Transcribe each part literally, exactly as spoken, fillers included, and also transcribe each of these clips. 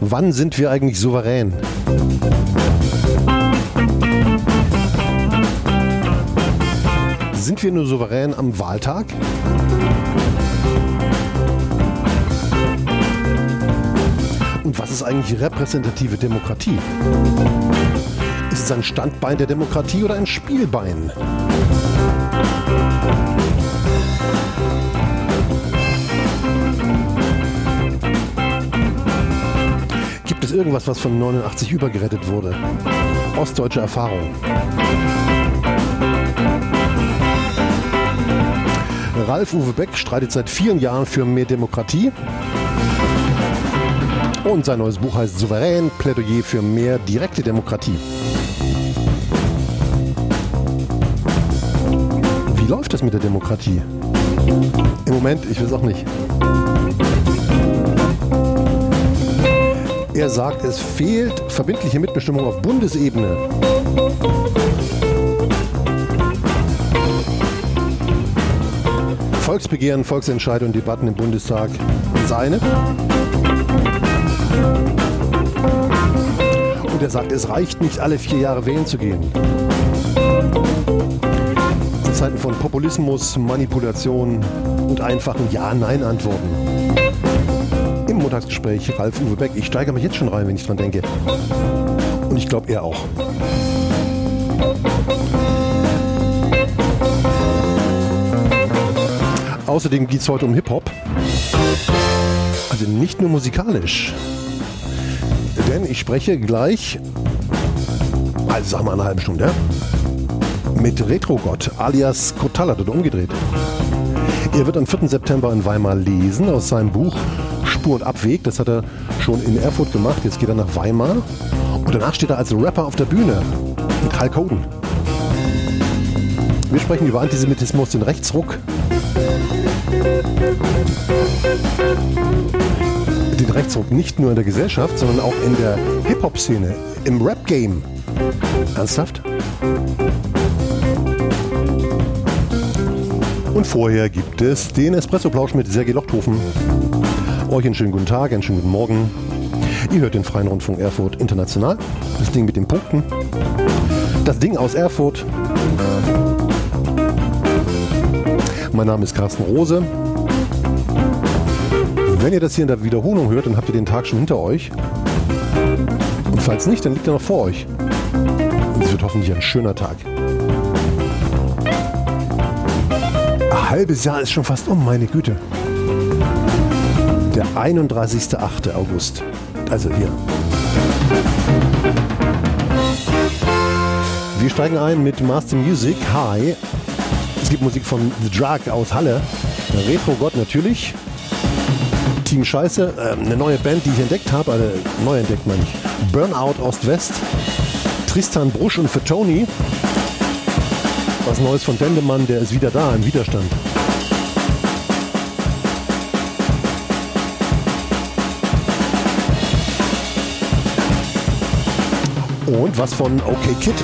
Wann sind wir eigentlich souverän? Sind wir nur souverän am Wahltag? Und was ist eigentlich repräsentative Demokratie? Ist es ein Standbein der Demokratie oder ein Spielbein? Gibt es irgendwas, was von neunundachtzig übergerettet wurde? Ostdeutsche Erfahrung. Ralf-Uwe Beck streitet seit vielen Jahren für mehr Demokratie. Und sein neues Buch heißt Souverän, Plädoyer für mehr direkte Demokratie. Wie läuft das mit der Demokratie? Im Moment, ich weiß auch nicht. Er sagt, es fehlt verbindliche Mitbestimmung auf Bundesebene. Volksbegehren, Volksentscheide und Debatten im Bundestag seine. Und er sagt, es reicht nicht, alle vier Jahre wählen zu gehen. In Zeiten von Populismus, Manipulation und einfachen Ja-Nein-Antworten. Im Montagsgespräch Ralf-Uwe Beck. Ich steigere mich jetzt schon rein, wenn ich dran denke. Und ich glaube, er auch. Außerdem geht es heute um Hip-Hop. Also nicht nur musikalisch. Denn ich spreche gleich, also sagen wir eine halbe Stunde, mit Retrogott alias Kotalla oder umgedreht. Er wird am vierten September in Weimar lesen aus seinem Buch Spur und Abweg. Das hat er schon in Erfurt gemacht. Jetzt geht er nach Weimar. Und danach steht er als Rapper auf der Bühne mit Hulk Hogan. Wir sprechen über Antisemitismus, den Rechtsruck, den Rechtsruck nicht nur in der Gesellschaft, sondern auch in der Hip-Hop-Szene, im Rap-Game. Ernsthaft? Und vorher gibt es den Espresso-Plausch mit Sergei Lochthofen. Euch einen schönen guten Tag, einen schönen guten Morgen. Ihr hört den Freien Rundfunk Erfurt International. Das Ding mit den Punkten. Das Ding aus Erfurt. Mein Name ist Carsten Rose. Wenn ihr das hier in der Wiederholung hört, dann habt ihr den Tag schon hinter euch. Und falls nicht, dann liegt er noch vor euch. Und es wird hoffentlich ein schöner Tag. Ein halbes Jahr ist schon fast um, meine Güte. Der einunddreißigster achte August. Also hier. Wir steigen ein mit Master Music. Hi. Es gibt Musik von The Drug aus Halle. Retrogott natürlich. Team Scheiße, äh, eine neue Band, die ich entdeckt habe, also neu entdeckt meine ich. Burnout Ost-West, Tristan Brusch und Fatoni. Was Neues von Dendemann, der ist wieder da im Widerstand. Und was von OK Kid.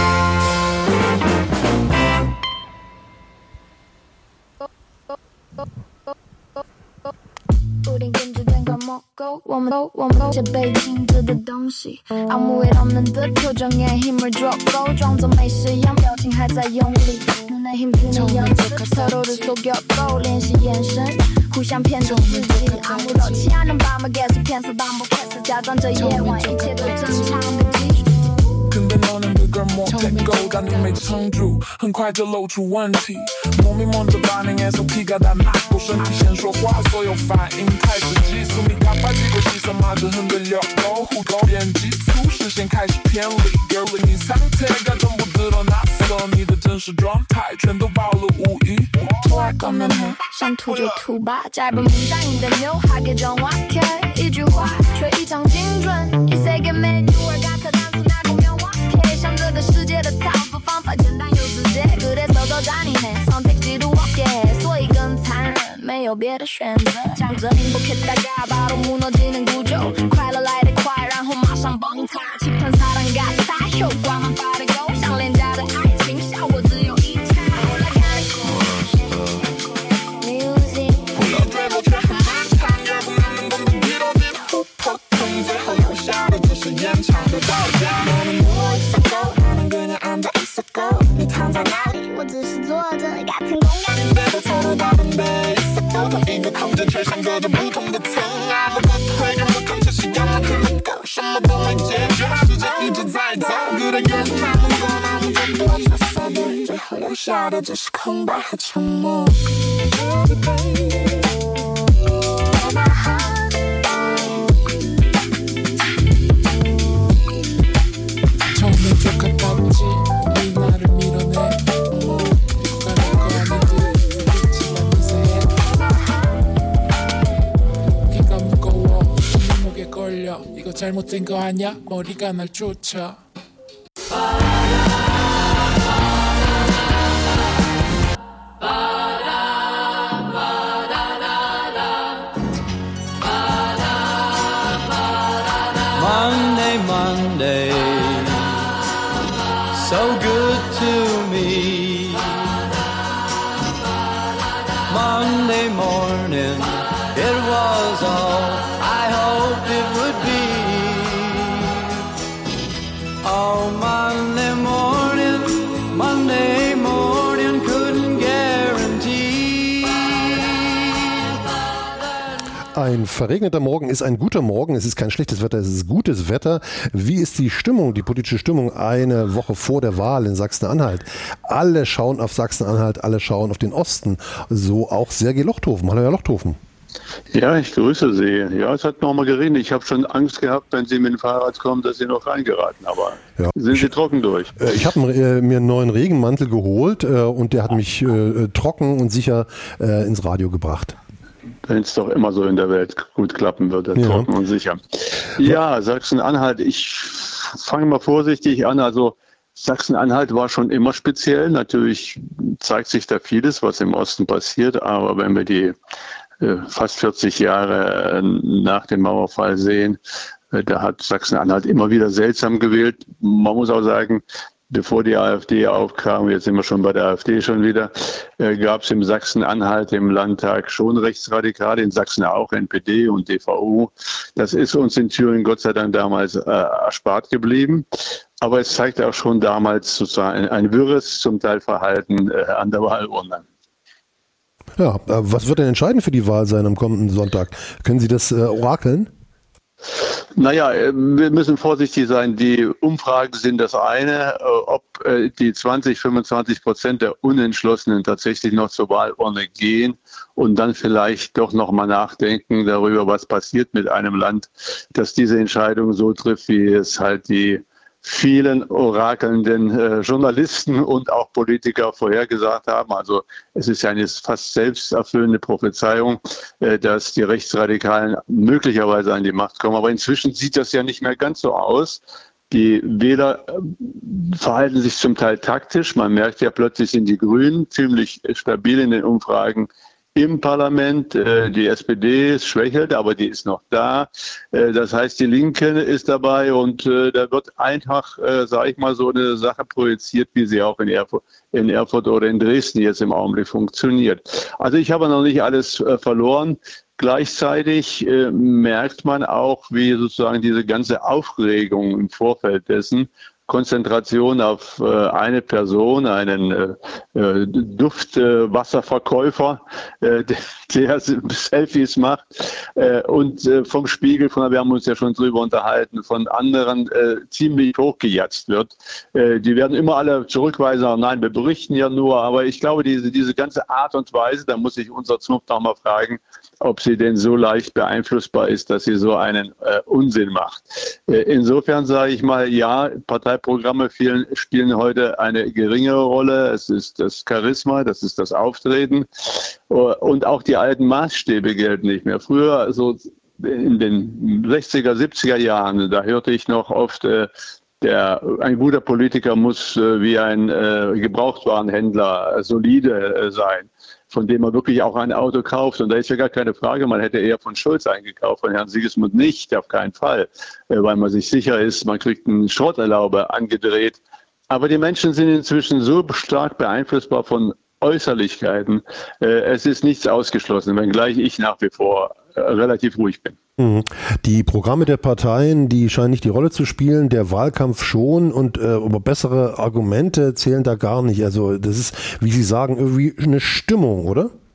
跟被老人的歌莫太够，但你没撑住，很快就露出问题。莫名梦着把你 S O P 嘎达拿过身体先说话，所有反应开始急速，你嘎巴几个牺牲嘛，只很对流沟，虎头变急促，视线开始偏离。Girl， 你상태가真不知道哪色，你的真实状态全都暴露无遗。突然刚面黑，想吐就吐吧，짧은 문장인데 묘하게 정확해，一句话却异常精准。이 세계 매뉴얼 같아 단순하고 명확해，像这个世界的操作方法简单又直接，그래서 더 잔인해 선택지도 없게 해，所以更残忍，没有别的选择。强者행복했다가 바로 무너지는 구조，快乐来得快，然后马上崩塌，期盼사랑 같아，효과만 빠르고像廉价的爱情，效果只有一场。Music， 最后却很漫长，要不然能不能一路进虎头，最后。 사람들을 뭉뚱 듯해 아무것도 해결못한 저 시간만큼 some of them ain't dead. 수제이제 살자 그래 결국 남은 건 아무것도 없었어. 이제 허용시야를 just come back to more. 처음엔 똑같았지 네 나를 밀어내 누가 내 거 아닌지 모르겠지만 미세해 귀가 무거워 네 목에 걸려 이거 잘못된 거 아냐 머리가 날 쫓아 Monday, Monday, so good to me. Monday morning, it was all I hoped it would be. Oh, Monday morning, Monday morning, couldn't guarantee. Ein verregneter Morgen ist ein guter Morgen. Es ist kein schlechtes Wetter, es ist gutes Wetter. Wie ist die Stimmung, die politische Stimmung eine Woche vor der Wahl in Sachsen-Anhalt? Alle schauen auf Sachsen-Anhalt, alle schauen auf den Osten. So auch Sergej Lochthofen. Hallo, Herr Lochthofen. Ja, ich grüße Sie. Ja, es hat nochmal geregnet. Ich habe schon Angst gehabt, wenn Sie mit dem Fahrrad kommen, dass Sie noch reingeraten. Aber ja. Sind Sie trocken durch? Ich habe äh, mir einen neuen Regenmantel geholt äh, und der hat mich äh, trocken und sicher äh, ins Radio gebracht. Wenn es doch immer so in der Welt gut klappen würde, ja. Trocken und sicher. Ja, Sachsen-Anhalt, ich fange mal vorsichtig an. Also Sachsen-Anhalt war schon immer speziell. Natürlich zeigt sich da vieles, was im Osten passiert. Aber wenn wir die äh, fast vierzig Jahre äh, nach dem Mauerfall sehen, äh, da hat Sachsen-Anhalt immer wieder seltsam gewählt. Man muss auch sagen, bevor die AfD aufkam, jetzt sind wir schon bei der AfD schon wieder, äh, gab es im Sachsen-Anhalt im Landtag schon Rechtsradikale, in Sachsen auch N P D und D V U. Das ist uns in Thüringen Gott sei Dank damals äh, erspart geblieben. Aber es zeigt auch schon damals sozusagen ein, ein wirres, zum Teil Verhalten äh, an der Wahlurne. Ja, äh, was wird denn entscheidend für die Wahl sein am kommenden Sonntag? Können Sie das äh, orakeln? Naja, wir müssen vorsichtig sein. Die Umfragen sind das eine. Ob die zwanzig, fünfundzwanzig Prozent der Unentschlossenen tatsächlich noch zur Wahlurne gehen und dann vielleicht doch nochmal nachdenken darüber, was passiert mit einem Land, das diese Entscheidung so trifft, wie es halt die vielen orakelnden äh, Journalisten und auch Politiker vorhergesagt haben. Also es ist ja eine fast selbsterfüllende Prophezeiung, äh, dass die Rechtsradikalen möglicherweise an die Macht kommen. Aber inzwischen sieht das ja nicht mehr ganz so aus. Die Wähler äh, verhalten sich zum Teil taktisch. Man merkt ja, plötzlich sind die Grünen ziemlich stabil in den Umfragen im Parlament. Äh, die S P D schwächelt, aber die ist noch da. Äh, das heißt, die Linke ist dabei und äh, da wird einfach, äh, sage ich mal, so eine Sache projiziert, wie sie auch in Erfurt, in Erfurt oder in Dresden jetzt im Augenblick funktioniert. Also ich habe noch nicht alles äh, verloren. Gleichzeitig äh, merkt man auch, wie sozusagen diese ganze Aufregung im Vorfeld dessen, Konzentration auf äh, eine Person, einen äh, äh, Duftwasserverkäufer, äh, der, der Selfies macht äh, und äh, vom Spiegel, von, wir haben uns ja schon drüber unterhalten, von anderen äh, ziemlich hochgejatzt wird. Äh, die werden immer alle zurückweisen, sagen, nein, wir berichten ja nur, aber ich glaube, diese, diese ganze Art und Weise, da muss sich unser Zunft noch mal fragen, ob sie denn so leicht beeinflussbar ist, dass sie so einen äh, Unsinn macht. Äh, insofern sage ich mal, ja, Parteiprogramme vielen, spielen heute eine geringere Rolle. Es ist das Charisma, das ist das Auftreten äh, und auch die alten Maßstäbe gelten nicht mehr. Früher, so in den sechziger, siebziger Jahren, da hörte ich noch oft, äh, der, ein guter Politiker muss äh, wie ein äh, Gebrauchtwarenhändler äh, solide äh, sein, von dem man wirklich auch ein Auto kauft. Und da ist ja gar keine Frage, man hätte eher von Scholz eingekauft, von Herrn Sigismund nicht, auf keinen Fall, weil man sich sicher ist, man kriegt einen Schrotterlaube angedreht. Aber die Menschen sind inzwischen so stark beeinflussbar von Äußerlichkeiten. Es ist nichts ausgeschlossen, wenngleich ich nach wie vor relativ ruhig bin. Die Programme der Parteien, die scheinen nicht die Rolle zu spielen, der Wahlkampf schon und äh, aber bessere Argumente zählen da gar nicht. Also das ist, wie Sie sagen, irgendwie eine Stimmung, oder?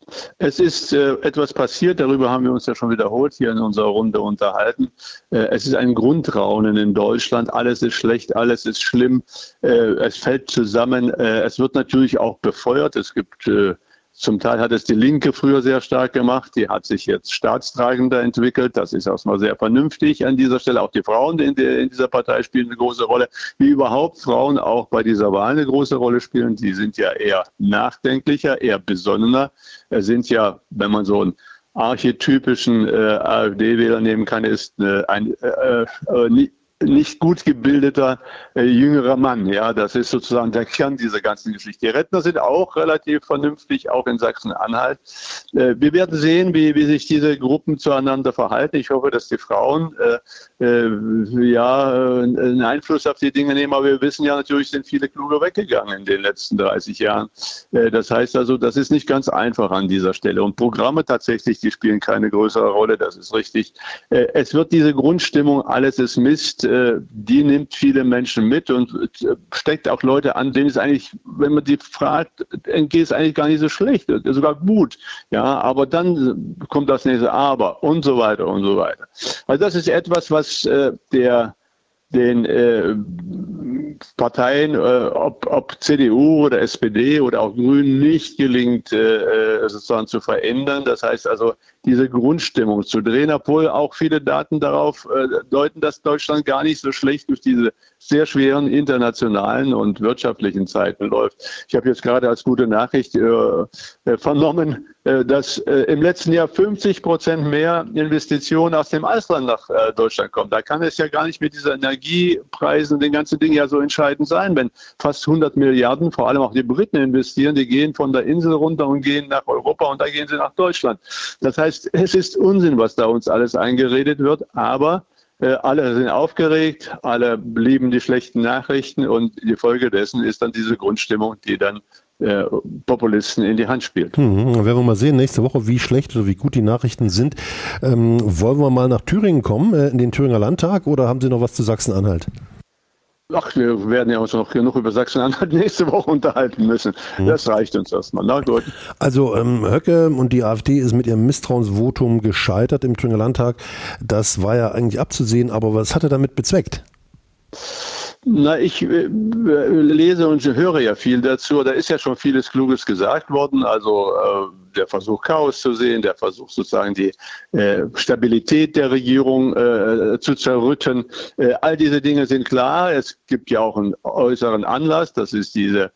Es ist äh, etwas passiert, darüber haben wir uns ja schon wiederholt hier in unserer Runde unterhalten. Äh, es ist ein Grundraunen in Deutschland. Alles ist schlecht, alles ist schlimm. Äh, es fällt zusammen. Äh, es wird natürlich auch befeuert. Es gibt äh, Zum Teil hat es die Linke früher sehr stark gemacht. Die hat sich jetzt staatstragender entwickelt. Das ist erstmal sehr vernünftig an dieser Stelle. Auch die Frauen in, der, in dieser Partei spielen eine große Rolle. Wie überhaupt Frauen auch bei dieser Wahl eine große Rolle spielen. Die sind ja eher nachdenklicher, eher besonnener. Sind ja, wenn man so einen archetypischen äh, AfD-Wähler nehmen kann, ist äh, ein äh, äh, nicht gut gebildeter äh, jüngerer Mann. Ja, das ist sozusagen der Kern dieser ganzen Geschichte. Die Rentner sind auch relativ vernünftig, auch in Sachsen-Anhalt. Äh, wir werden sehen, wie, wie sich diese Gruppen zueinander verhalten. Ich hoffe, dass die Frauen äh, äh, ja, einen Einfluss auf die Dinge nehmen. Aber wir wissen ja natürlich, sind viele Kluge weggegangen in den letzten dreißig Jahren. Äh, das heißt also, das ist nicht ganz einfach an dieser Stelle. Und Programme tatsächlich, die spielen keine größere Rolle. Das ist richtig. Äh, es wird diese Grundstimmung, alles ist Mist, die nimmt viele Menschen mit und steckt auch Leute an, denen es eigentlich, wenn man die fragt, geht es eigentlich gar nicht so schlecht, sogar gut. Ja, aber dann kommt das nächste Aber und so weiter und so weiter. Also das ist etwas, was äh, der den äh, Parteien, äh, ob, ob C D U oder S P D oder auch Grünen, nicht gelingt, äh, sozusagen zu verändern. Das heißt also, diese Grundstimmung zu drehen, obwohl auch viele Daten darauf äh, deuten, dass Deutschland gar nicht so schlecht durch diese sehr schweren internationalen und wirtschaftlichen Zeiten läuft. Ich habe jetzt gerade als gute Nachricht äh, vernommen, äh, dass äh, im letzten Jahr fünfzig Prozent mehr Investitionen aus dem Ausland nach äh, Deutschland kommen. Da kann es ja gar nicht mit dieser Energiepreisen, den ganzen Dingen ja so entscheidend sein, wenn fast hundert Milliarden, vor allem auch die Briten investieren, die gehen von der Insel runter und gehen nach Europa und da gehen sie nach Deutschland. Das heißt, es ist Unsinn, was da uns alles eingeredet wird, aber äh, alle sind aufgeregt, alle lieben die schlechten Nachrichten und die Folge dessen ist dann diese Grundstimmung, die dann äh, Populisten in die Hand spielt. Hm, werden wir mal sehen, nächste Woche, wie schlecht oder wie gut die Nachrichten sind. Ähm, wollen wir mal nach Thüringen kommen, äh, in den Thüringer Landtag, oder haben Sie noch was zu Sachsen-Anhalt? Ach, wir werden ja uns noch genug über Sachsen-Anhalt nächste Woche unterhalten müssen. Hm. Das reicht uns erstmal. Na gut. Also ähm, Höcke und die AfD ist mit ihrem Misstrauensvotum gescheitert im Thüringer Landtag. Das war ja eigentlich abzusehen, aber was hat er damit bezweckt? Na, ich äh, lese und höre ja viel dazu. Da ist ja schon vieles Kluges gesagt worden. Also äh, der Versuch, Chaos zu sehen, der Versuch sozusagen die äh, Stabilität der Regierung äh, zu zerrütten. Äh, all diese Dinge sind klar. Es gibt ja auch einen äußeren Anlass. Das ist diese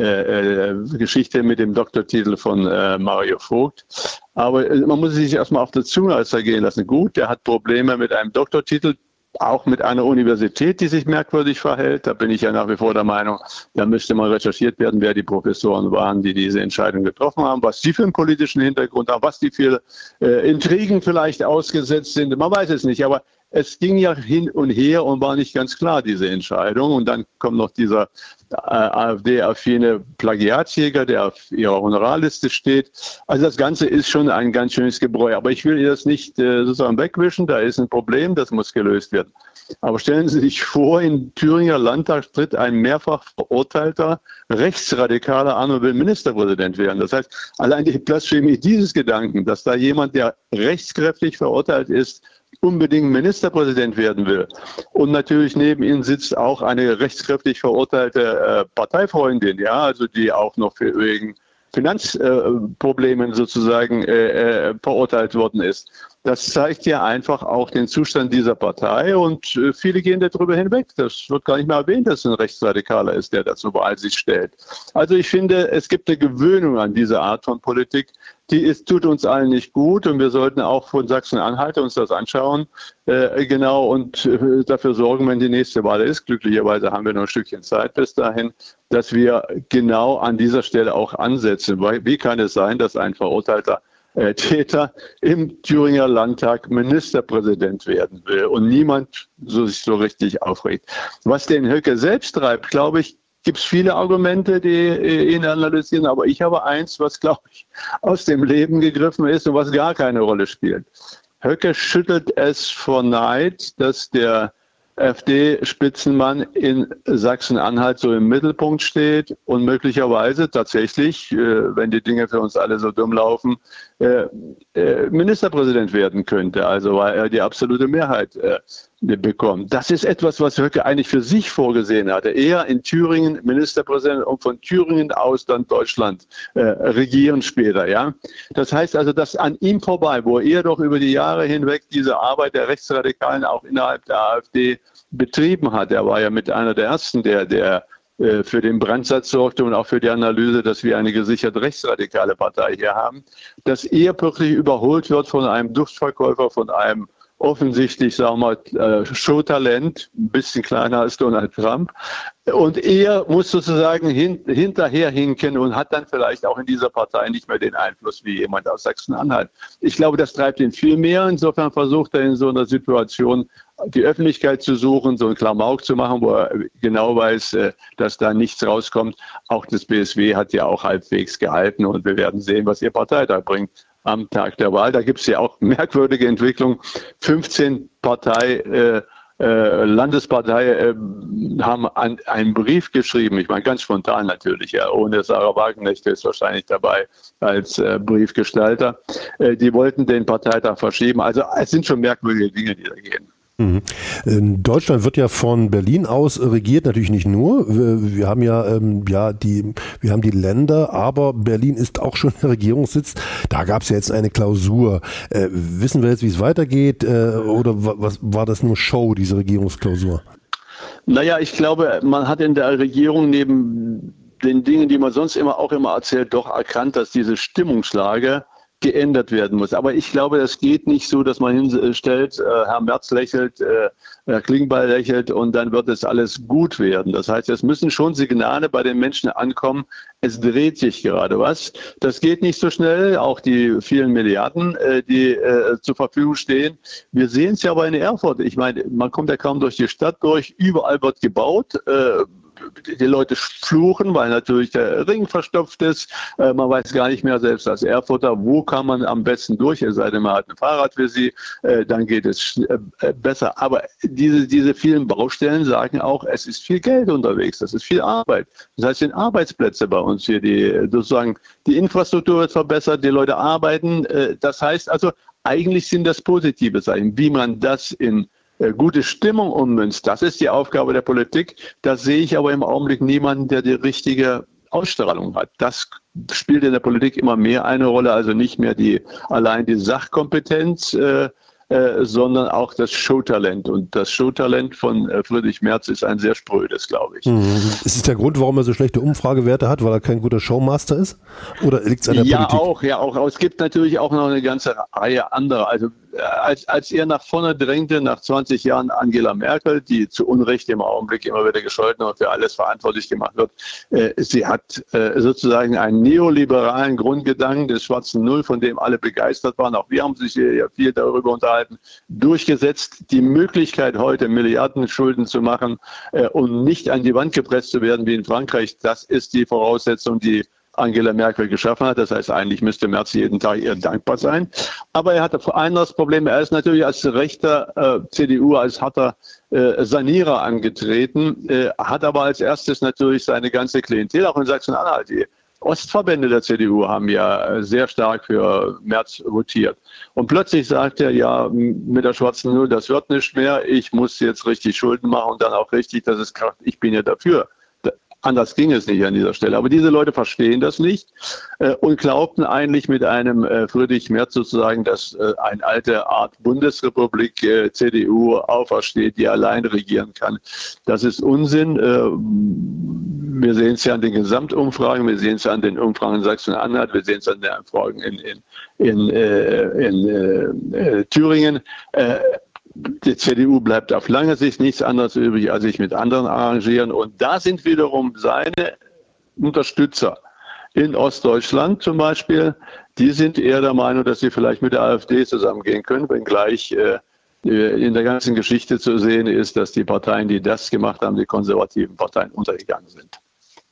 äh, äh, Geschichte mit dem Doktortitel von äh, Mario Vogt. Aber äh, man muss sich erstmal auf der Zunge zergehen lassen. Gut, der hat Probleme mit einem Doktortitel, auch mit einer Universität, die sich merkwürdig verhält. Da bin ich ja nach wie vor der Meinung, da müsste mal recherchiert werden, wer die Professoren waren, die diese Entscheidung getroffen haben, was sie für einen politischen Hintergrund haben, was die für äh, Intrigen vielleicht ausgesetzt sind. Man weiß es nicht, aber es ging ja hin und her und war nicht ganz klar, diese Entscheidung. Und dann kommt noch dieser äh, AfD-affine Plagiatsjäger, der auf ihrer Honorarliste steht. Also das Ganze ist schon ein ganz schönes Gebräu. Aber ich will das nicht äh, sozusagen wegwischen. Da ist ein Problem, das muss gelöst werden. Aber stellen Sie sich vor, im Thüringer Landtag tritt ein mehrfach verurteilter, rechtsradikaler Arno Will Ministerpräsident werden. Das heißt, allein die Blasphemie dieses Gedanken, dass da jemand, der rechtskräftig verurteilt ist, unbedingt Ministerpräsident werden will. Und natürlich neben ihm sitzt auch eine rechtskräftig verurteilte äh, Parteifreundin, ja, also die auch noch für, wegen Finanzproblemen äh, sozusagen äh, äh, verurteilt worden ist. Das zeigt ja einfach auch den Zustand dieser Partei und äh, viele gehen darüber hinweg. Das wird gar nicht mehr erwähnt, dass es ein Rechtsradikaler ist, der dazu bei sich stellt. Also ich finde, es gibt eine Gewöhnung an diese Art von Politik, die ist, tut uns allen nicht gut und wir sollten auch von Sachsen-Anhalt uns das anschauen, äh, genau, und äh, dafür sorgen, wenn die nächste Wahl ist, glücklicherweise haben wir noch ein Stückchen Zeit bis dahin, dass wir genau an dieser Stelle auch ansetzen. Weil, wie kann es sein, dass ein verurteilter äh, Täter im Thüringer Landtag Ministerpräsident werden will und niemand so sich so richtig aufregt? Was den Höcke selbst treibt, glaube ich, gibt es viele Argumente, die ihn analysieren, aber ich habe eins, was, glaube ich, aus dem Leben gegriffen ist und was gar keine Rolle spielt. Höcke schüttelt es vor Neid, dass der F D-Spitzenmann in Sachsen-Anhalt so im Mittelpunkt steht und möglicherweise tatsächlich, äh, wenn die Dinge für uns alle so dumm laufen, äh, äh, Ministerpräsident werden könnte, also weil er die absolute Mehrheit äh, bekommt. Das ist etwas, was Höcke eigentlich für sich vorgesehen hatte. Er in Thüringen Ministerpräsident und von Thüringen aus dann Deutschland äh, regieren später. Ja, das heißt also, dass an ihm vorbei, wo er doch über die Jahre hinweg diese Arbeit der Rechtsradikalen auch innerhalb der AfD betrieben hat. Er war ja mit einer der ersten, der, der äh, für den Brandsatz sorgte und auch für die Analyse, dass wir eine gesichert rechtsradikale Partei hier haben, dass er plötzlich überholt wird von einem Duftverkäufer, von einem offensichtlich, sagen wir mal, Showtalent, ein bisschen kleiner als Donald Trump. Und er muss sozusagen hin, hinterher hinken und hat dann vielleicht auch in dieser Partei nicht mehr den Einfluss wie jemand aus Sachsen-Anhalt. Ich glaube, das treibt ihn viel mehr. Insofern versucht er in so einer Situation die Öffentlichkeit zu suchen, so einen Klamauk zu machen, wo er genau weiß, dass da nichts rauskommt. Auch das B S W hat ja auch halbwegs gehalten und wir werden sehen, was ihr Parteitag bringt am Tag der Wahl. Da gibt es ja auch merkwürdige Entwicklungen. fünfzehn Partei, äh, äh, Landespartei äh, haben an, einen Brief geschrieben, ich meine ganz spontan natürlich, ja, ohne Sarah Wagenknecht ist wahrscheinlich dabei als äh, Briefgestalter. Äh, die wollten den Parteitag verschieben. Also es sind schon merkwürdige Dinge, die da gehen. Mhm. Deutschland wird ja von Berlin aus regiert, natürlich nicht nur. Wir, wir haben ja, ähm, ja die, wir haben die Länder, aber Berlin ist auch schon der Regierungssitz. Da gab es ja jetzt eine Klausur. Äh, wissen wir jetzt, wie es weitergeht, äh, oder was war das nur Show, diese Regierungsklausur? Naja, ich glaube, man hat in der Regierung neben den Dingen, die man sonst immer auch immer erzählt, doch erkannt, dass diese Stimmungslage geändert werden muss. Aber ich glaube, das geht nicht so, dass man hinstellt, äh, Herr Merz lächelt, äh, Herr Klingbeil lächelt und dann wird es alles gut werden. Das heißt, es müssen schon Signale bei den Menschen ankommen, es dreht sich gerade was. Das geht nicht so schnell, auch die vielen Milliarden, äh, die äh, zur Verfügung stehen. Wir sehen es ja aber in Erfurt. Ich meine, man kommt ja kaum durch die Stadt durch, überall wird gebaut. Äh, Die Leute fluchen, weil natürlich der Ring verstopft ist. Äh, man weiß gar nicht mehr, selbst als Erfurter, wo kann man am besten durch, es sei denn, man hat ein Fahrrad für sie, äh, dann geht es äh, besser. Aber diese, diese vielen Baustellen sagen auch, es ist viel Geld unterwegs, das ist viel Arbeit. Das heißt, es sind Arbeitsplätze bei uns hier, die sozusagen, die Infrastruktur wird verbessert, die Leute arbeiten. Äh, das heißt also, eigentlich sind das positive Zeichen. Wie man das in gute Stimmung ummünzt, das ist die Aufgabe der Politik. Da sehe ich aber im Augenblick niemanden, der die richtige Ausstrahlung hat. Das spielt in der Politik immer mehr eine Rolle, also nicht mehr die allein die Sachkompetenz, äh, äh, sondern auch das Showtalent. Und das Showtalent von äh, Friedrich Merz ist ein sehr sprödes, glaube ich. Mhm. Ist es der Grund, warum er so schlechte Umfragewerte hat, weil er kein guter Showmaster ist? Oder liegt es an der ja, Politik? Auch, ja, auch. Es gibt natürlich auch noch eine ganze Reihe anderer. Also Als, als er nach vorne drängte, nach zwanzig Jahren Angela Merkel, die zu Unrecht im Augenblick immer wieder gescholten und für alles verantwortlich gemacht wird, äh, sie hat äh, sozusagen einen neoliberalen Grundgedanken des schwarzen Null, von dem alle begeistert waren, auch wir haben sich hier ja viel darüber unterhalten, durchgesetzt. Die Möglichkeit heute Milliardenschulden zu machen äh, und nicht an die Wand gepresst zu werden wie in Frankreich, das ist die Voraussetzung, die Angela Merkel geschaffen hat. Das heißt, eigentlich müsste Merz jeden Tag ihr dankbar sein. Aber er hatte vor allem das Problem, er ist natürlich als rechter äh, C D U, als harter äh, Sanierer angetreten, äh, hat aber als erstes natürlich seine ganze Klientel, auch in Sachsen-Anhalt, die Ostverbände der C D U haben ja sehr stark für Merz votiert. Und plötzlich sagt er, ja, mit der schwarzen Null, das wird nicht mehr, ich muss jetzt richtig Schulden machen und dann auch richtig, dass es kracht, ich bin ja dafür. Anders ging es nicht an dieser Stelle. Aber diese Leute verstehen das nicht äh, und glaubten eigentlich mit einem äh, Friedrich Merz sozusagen, dass äh, eine alte Art Bundesrepublik äh, C D U aufersteht, die allein regieren kann. Das ist Unsinn. Äh, wir sehen es ja an den Gesamtumfragen, wir sehen es an den Umfragen in Sachsen-Anhalt, wir sehen es an den Umfragen in, in, in, äh, in äh, Thüringen. Äh, Die C D U bleibt auf lange Sicht nichts anderes übrig, als sich mit anderen arrangieren. Und da sind wiederum seine Unterstützer in Ostdeutschland zum Beispiel, die sind eher der Meinung, dass sie vielleicht mit der AfD zusammengehen können, wenngleich äh, in der ganzen Geschichte zu sehen ist, dass die Parteien, die das gemacht haben, die konservativen Parteien untergegangen sind.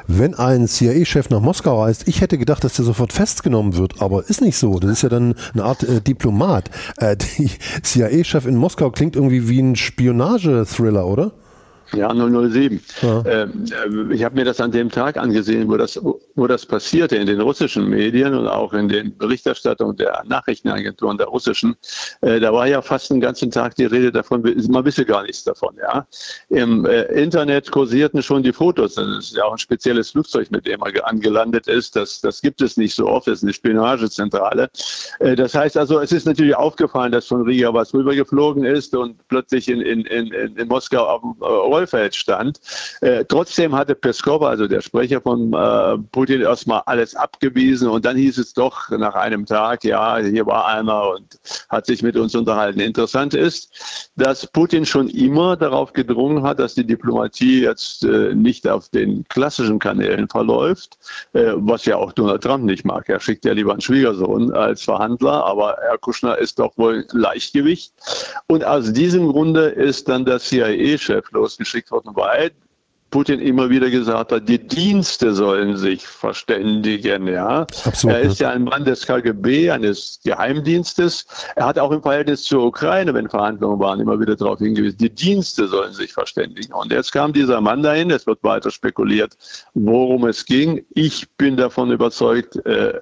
wenn ein C I A-Chef nach Moskau reist, ich hätte gedacht, dass der sofort festgenommen wird, aber ist nicht so. Das ist ja dann eine Art äh, Diplomat. Äh, die C I A-Chef in Moskau klingt irgendwie wie ein Spionage-Thriller, oder? Ja, null null sieben. Ja. Ähm, ich habe mir das an dem Tag angesehen, wo das, wo das passierte, in den russischen Medien und auch in den Berichterstattungen der Nachrichtenagenturen der russischen. Äh, da war ja fast den ganzen Tag die Rede davon, man wisse gar nichts davon. Ja. Im äh, Internet kursierten schon die Fotos. Das ist ja auch ein spezielles Flugzeug, mit dem er angelandet ist. Das, das gibt es nicht so oft. Das ist eine Spionagezentrale. Äh, das heißt also, es ist natürlich aufgefallen, dass von Riga was rübergeflogen ist und plötzlich in, in, in, in Moskau auf dem äh, Rollfeld stand. Äh, trotzdem hatte Peskov, also der Sprecher von äh, Putin, erstmal alles abgewiesen und dann hieß es doch nach einem Tag, ja, hier war einer und hat sich mit uns unterhalten. Interessant ist, dass Putin schon immer darauf gedrungen hat, dass die Diplomatie jetzt äh, nicht auf den klassischen Kanälen verläuft, äh, was ja auch Donald Trump nicht mag. Er schickt ja lieber einen Schwiegersohn als Verhandler, aber Herr Kushner ist doch wohl Leichtgewicht. Und aus diesem Grunde ist dann der C I A-Chef losgeschickt worden, weil Putin immer wieder gesagt hat, die Dienste sollen sich verständigen. Ja. Absolut, er ist ja ein Mann des K G B, eines Geheimdienstes. Er hat auch im Verhältnis zur Ukraine, wenn Verhandlungen waren, immer wieder darauf hingewiesen, die Dienste sollen sich verständigen. Und jetzt kam dieser Mann dahin, es wird weiter spekuliert, worum es ging. Ich bin davon überzeugt,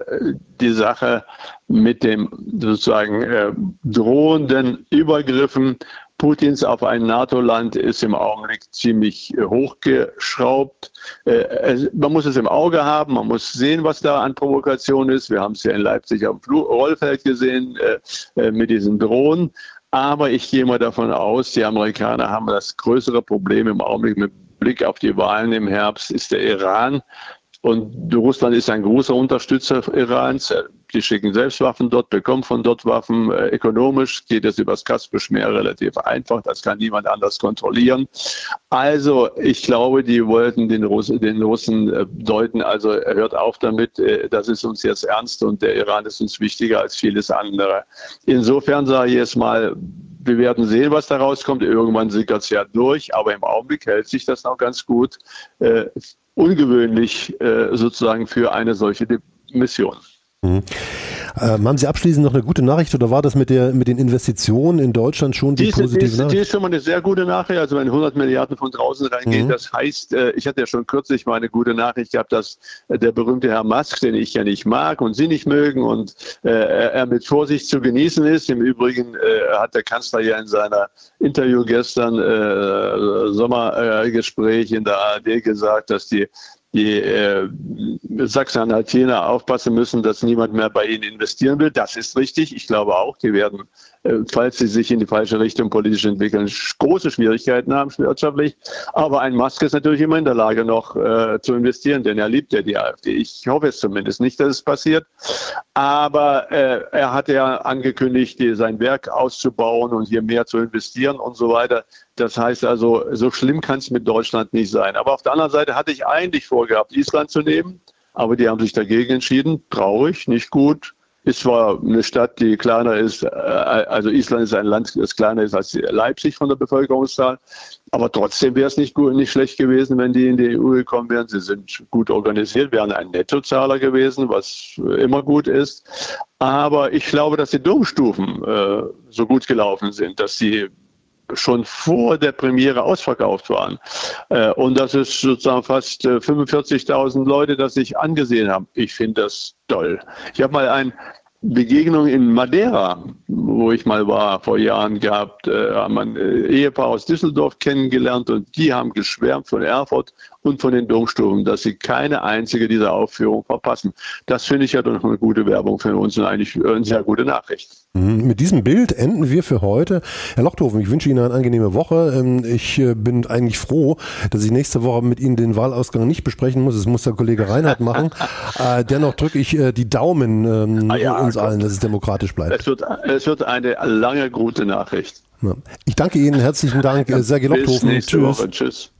die Sache mit dem sozusagen drohenden Übergriffen Putins auf ein NATO-Land ist im Augenblick ziemlich äh, hochgeschraubt. Äh, es, man muss es im Auge haben, man muss sehen, was da an Provokation ist. Wir haben es ja in Leipzig am Fl- Rollfeld gesehen äh, äh, mit diesen Drohnen. Aber ich gehe mal davon aus, die Amerikaner haben das größere Problem im Augenblick mit Blick auf die Wahlen im Herbst, ist der Iran. Und Russland ist ein großer Unterstützer Irans. Die schicken selbst Waffen dort, bekommen von dort Waffen. Äh, ökonomisch geht es über das Kaspische Meer relativ einfach. Das kann niemand anders kontrollieren. Also ich glaube, die wollten den Russen, den Russen äh, deuten, also hört auf damit, äh, das ist uns jetzt ernst und der Iran ist uns wichtiger als vieles andere. Insofern sage ich jetzt mal, wir werden sehen, was da rauskommt. Irgendwann sickert es ja durch, aber im Augenblick hält sich das noch ganz gut. Äh, ungewöhnlich äh, sozusagen für eine solche Mission. Mhm. Ähm, haben Sie abschließend noch eine gute Nachricht oder war das mit der mit den Investitionen in Deutschland schon die, die positive ist, Nachricht? Die ist schon mal eine sehr gute Nachricht, also wenn hundert Milliarden von draußen reingehen, mhm. das heißt, äh, ich hatte ja schon kürzlich mal eine gute Nachricht gehabt, dass äh, der berühmte Herr Musk, den ich ja nicht mag und Sie nicht mögen und äh, er mit Vorsicht zu genießen ist. Im Übrigen äh, hat der Kanzler ja in seiner Interview gestern, äh, Sommergespräch äh, in der A R D gesagt, dass die die äh, Sachsen-Anhaltiner aufpassen müssen, dass niemand mehr bei ihnen investieren will. Das ist richtig. Ich glaube auch, die werden, äh, falls sie sich in die falsche Richtung politisch entwickeln, große Schwierigkeiten haben wirtschaftlich. Aber ein Musk ist natürlich immer in der Lage, noch äh, zu investieren, denn er liebt ja die AfD. Ich hoffe es zumindest nicht, dass es passiert. Aber äh, er hat ja angekündigt, die, sein Werk auszubauen und hier mehr zu investieren und so weiter. Das heißt also, so schlimm kann es mit Deutschland nicht sein. Aber auf der anderen Seite hatte ich eigentlich vorgehabt, Island zu nehmen. Aber die haben sich dagegen entschieden. Traurig, nicht gut. Ist zwar eine Stadt, die kleiner ist, also Island ist ein Land, das kleiner ist als Leipzig von der Bevölkerungszahl. Aber trotzdem wäre es nicht gut, nicht schlecht gewesen, wenn die in die E U gekommen wären. Sie sind gut organisiert, wären ein Nettozahler gewesen, was immer gut ist. Aber ich glaube, dass die Domstufen äh, so gut gelaufen sind, dass sie schon vor der Premiere ausverkauft waren. Äh, und das ist sozusagen fast äh, fünfundvierzigtausend Leute, das sich angesehen haben. Ich finde das toll. Ich habe mal eine Begegnung in Madeira, wo ich mal war, vor Jahren gehabt, äh, haben ein äh, Ehepaar aus Düsseldorf kennengelernt und die haben geschwärmt von Erfurt und von den Domstufen, dass sie keine einzige dieser Aufführungen verpassen. Das finde ich ja doch eine gute Werbung für uns und eigentlich eine sehr gute Nachricht. Mit diesem Bild enden wir für heute. Herr Lochthofen, ich wünsche Ihnen eine angenehme Woche. Ich bin eigentlich froh, dass ich nächste Woche mit Ihnen den Wahlausgang nicht besprechen muss. Das muss der Kollege Reinhardt machen. Dennoch drücke ich die Daumen ah ja, uns Gott. allen, dass es demokratisch bleibt. Es wird, es wird eine lange gute Nachricht. Ich danke Ihnen, herzlichen Dank, Sergej Lochthofen. Bis nächste Tschüss. Woche. Tschüss.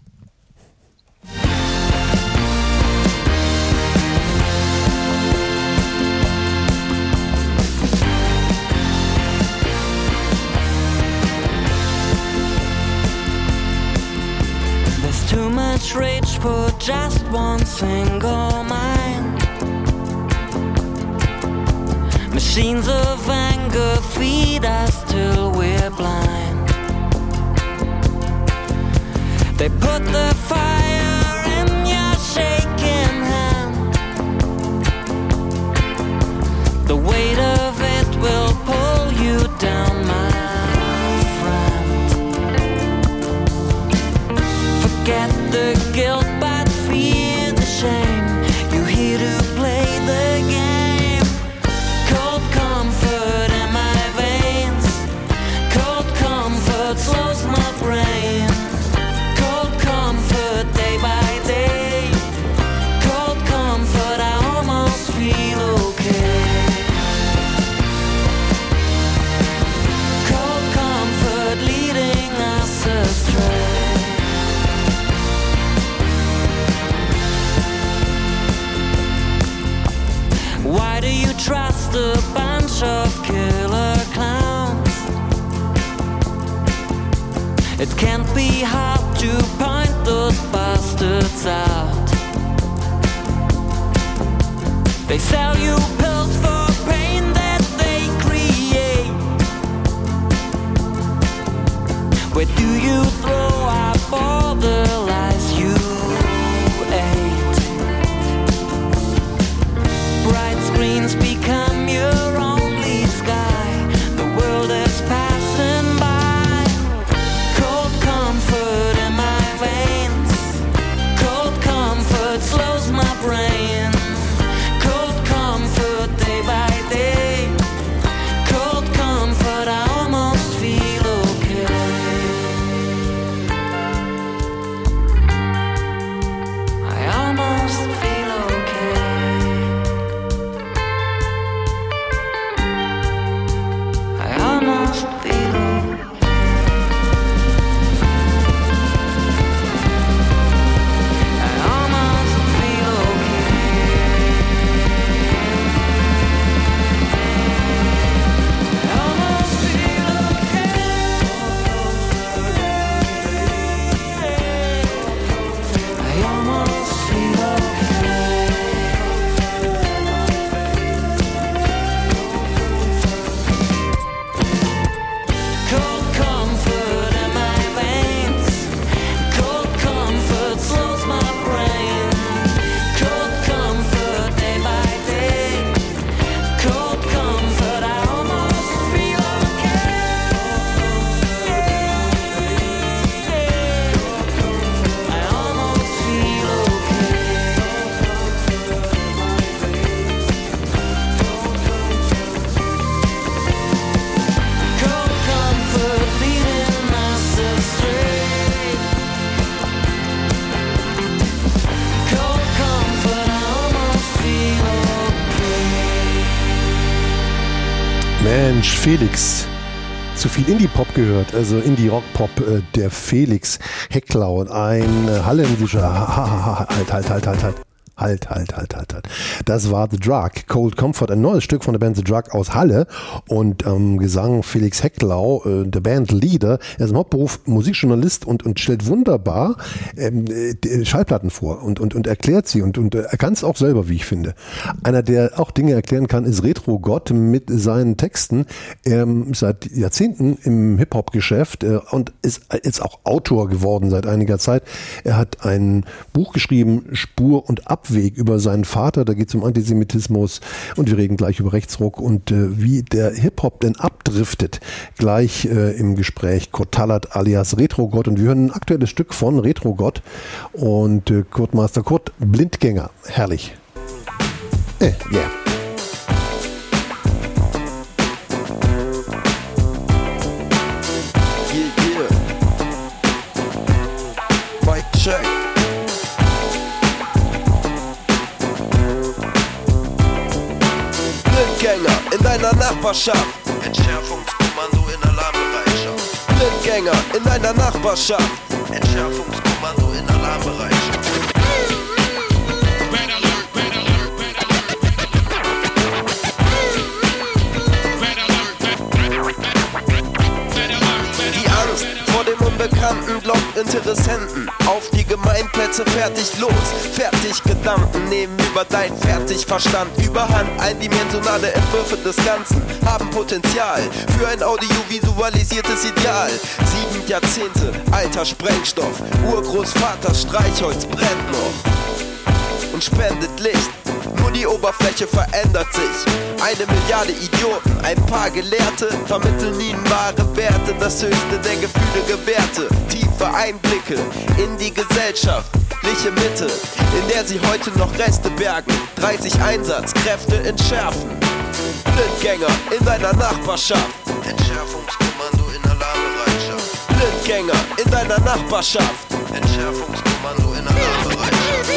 much rage for just one single mind. Machines of anger feed us till we're blind. They put the fire in your shaking hand. The weight of it will pull you down, my friend. Forget the guilt but fear the shame. You're here to play the game. Cold comfort in my veins. Cold comfort slows my brain. Cold comfort day by day. Cold comfort, I almost feel okay. Cold comfort leading us astray. Why do you trust a bunch of killer clowns? It can't be hard to point those bastards out. They sell you pills for pain that they create. Where do you throw up all the lies you ate? Bright screens become your only sky. The world is passing by. Cold comfort in my veins. Cold comfort slows my brain. Cold comfort day by day. Cold comfort, I almost feel okay. I almost feel okay. I almost feel okay. I almost feel okay. I almost feel okay. I almost feel okay. Cold comfort in my veins. Cold comfort slows my brain. Cold comfort day by day. Cold comfort, I almost feel okay. I almost feel okay. Cold comfort leading us astray. Cold comfort, I almost feel okay. Mensch, Felix. Zu viel Indie-Pop gehört, also Indie-Rock-Pop, äh, der Felix Hecklau, ein äh, Hallensischer, ha, ha, ha, halt, halt, halt, halt, halt. Halt, halt, halt, halt, halt. Das war The Drug, Cold Comfort, ein neues Stück von der Band The Drug aus Halle und ähm, Gesang Felix Hecklau, äh, der Bandleader. Er ist im Hauptberuf Musikjournalist und, und stellt wunderbar ähm, äh, Schallplatten vor und, und, und erklärt sie und, und er kann es auch selber, wie ich finde. Einer, der auch Dinge erklären kann, ist Retro Gott mit seinen Texten, ähm, seit Jahrzehnten im Hip-Hop-Geschäft äh, und ist jetzt auch Autor geworden seit einiger Zeit. Er hat ein Buch geschrieben, Spur und Abwehr, über seinen Vater, da geht es um Antisemitismus und wir reden gleich über Rechtsruck und äh, wie der Hip-Hop denn abdriftet, gleich äh, im Gespräch Kurt Tallert alias Retro Gott und wir hören ein aktuelles Stück von Retro Gott und äh, Kurt Master Kurt, Blindgänger, herrlich. Äh, yeah. Yeah, yeah. Mic check. Blindgänger in deiner Nachbarschaft. Entschärfungskommando in Alarmbereitschaft. Blindgänger in deiner Nachbarschaft. Entschärfungskommando in Alarmbereitschaft. Die Angst vor dem Unbekannten lockt Interessenten auf die Gemeinplätze, fertig los. Fertig Gedanken nehmen über dein Fertigverstand überhand. Eindimensionale Entwürfe des Ganzen haben Potenzial für ein audiovisualisiertes Ideal. Sieben Jahrzehnte alter Sprengstoff, Urgroßvaters Streichholz brennt noch und spendet Licht. Nur die Oberfläche verändert sich. Eine Milliarde Idioten, ein paar Gelehrte vermitteln ihnen wahre Werte, das höchste der Gefühle gewährte. Tiefe Einblicke in die gesellschaftliche Mitte, in der sie heute noch Reste bergen. dreißig Einsatzkräfte entschärfen. Blindgänger in deiner Nachbarschaft. Entschärfungskommando in Alarmbereitschaft. Blindgänger in deiner Nachbarschaft. Entschärfungskommando in Alarmbereitschaft.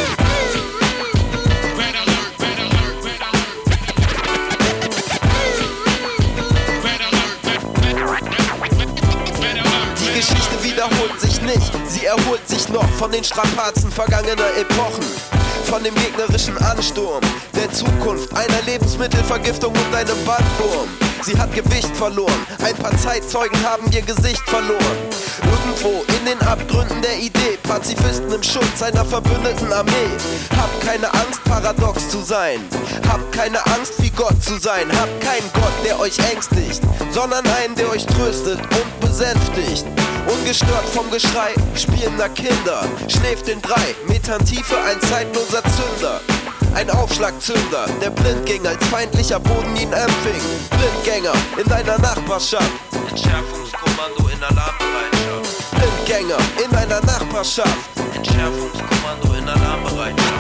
Die Geschichte wiederholt sich nicht, sie erholt sich noch von den Strapazen vergangener Epochen. Von dem gegnerischen Ansturm der Zukunft, einer Lebensmittelvergiftung und einem Bandwurm. Sie hat Gewicht verloren, ein paar Zeitzeugen haben ihr Gesicht verloren. Irgendwo in den Abgründen der Idee, Pazifisten im Schutz einer verbündeten Armee. Habt keine Angst, paradox zu sein. Habt keine Angst, wie Gott zu sein. Habt keinen Gott, der euch ängstigt, sondern einen, der euch tröstet und besänftigt. Ungestört vom Geschrei spielender Kinder, schläft in drei Metern Tiefe ein zeitloser Zünder. Ein Aufschlagzünder, der blind ging, als feindlicher Boden ihn empfing. Blindgänger in deiner Nachbarschaft. Entschärfungskommando in Alarmbereitschaft. Blindgänger in deiner Nachbarschaft. Entschärfungskommando in Alarmbereitschaft.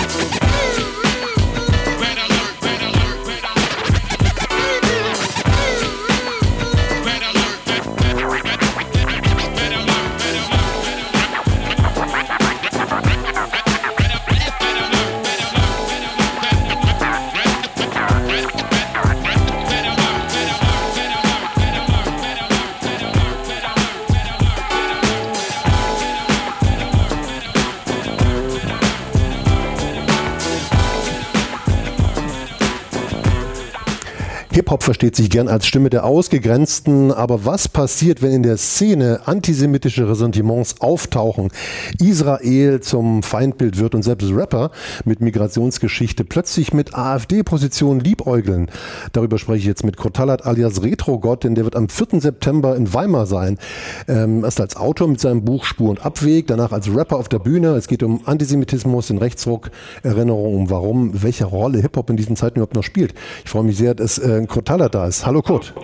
Hip-Hop versteht sich gern als Stimme der Ausgegrenzten, aber was passiert, wenn in der Szene antisemitische Ressentiments auftauchen, Israel zum Feindbild wird und selbst Rapper mit Migrationsgeschichte plötzlich mit AfD-Positionen liebäugeln? Darüber spreche ich jetzt mit Kurt Tallert alias Retrogott, denn der wird am vierten September in Weimar sein. Ähm, erst als Autor mit seinem Buch Spur und Abweg, danach als Rapper auf der Bühne. Es geht um Antisemitismus, den Rechtsruck, Erinnerung um warum, welche Rolle Hip-Hop in diesen Zeiten überhaupt noch spielt. Ich freue mich sehr, dass äh, Kurt Tallert da ist. Hallo Kurt.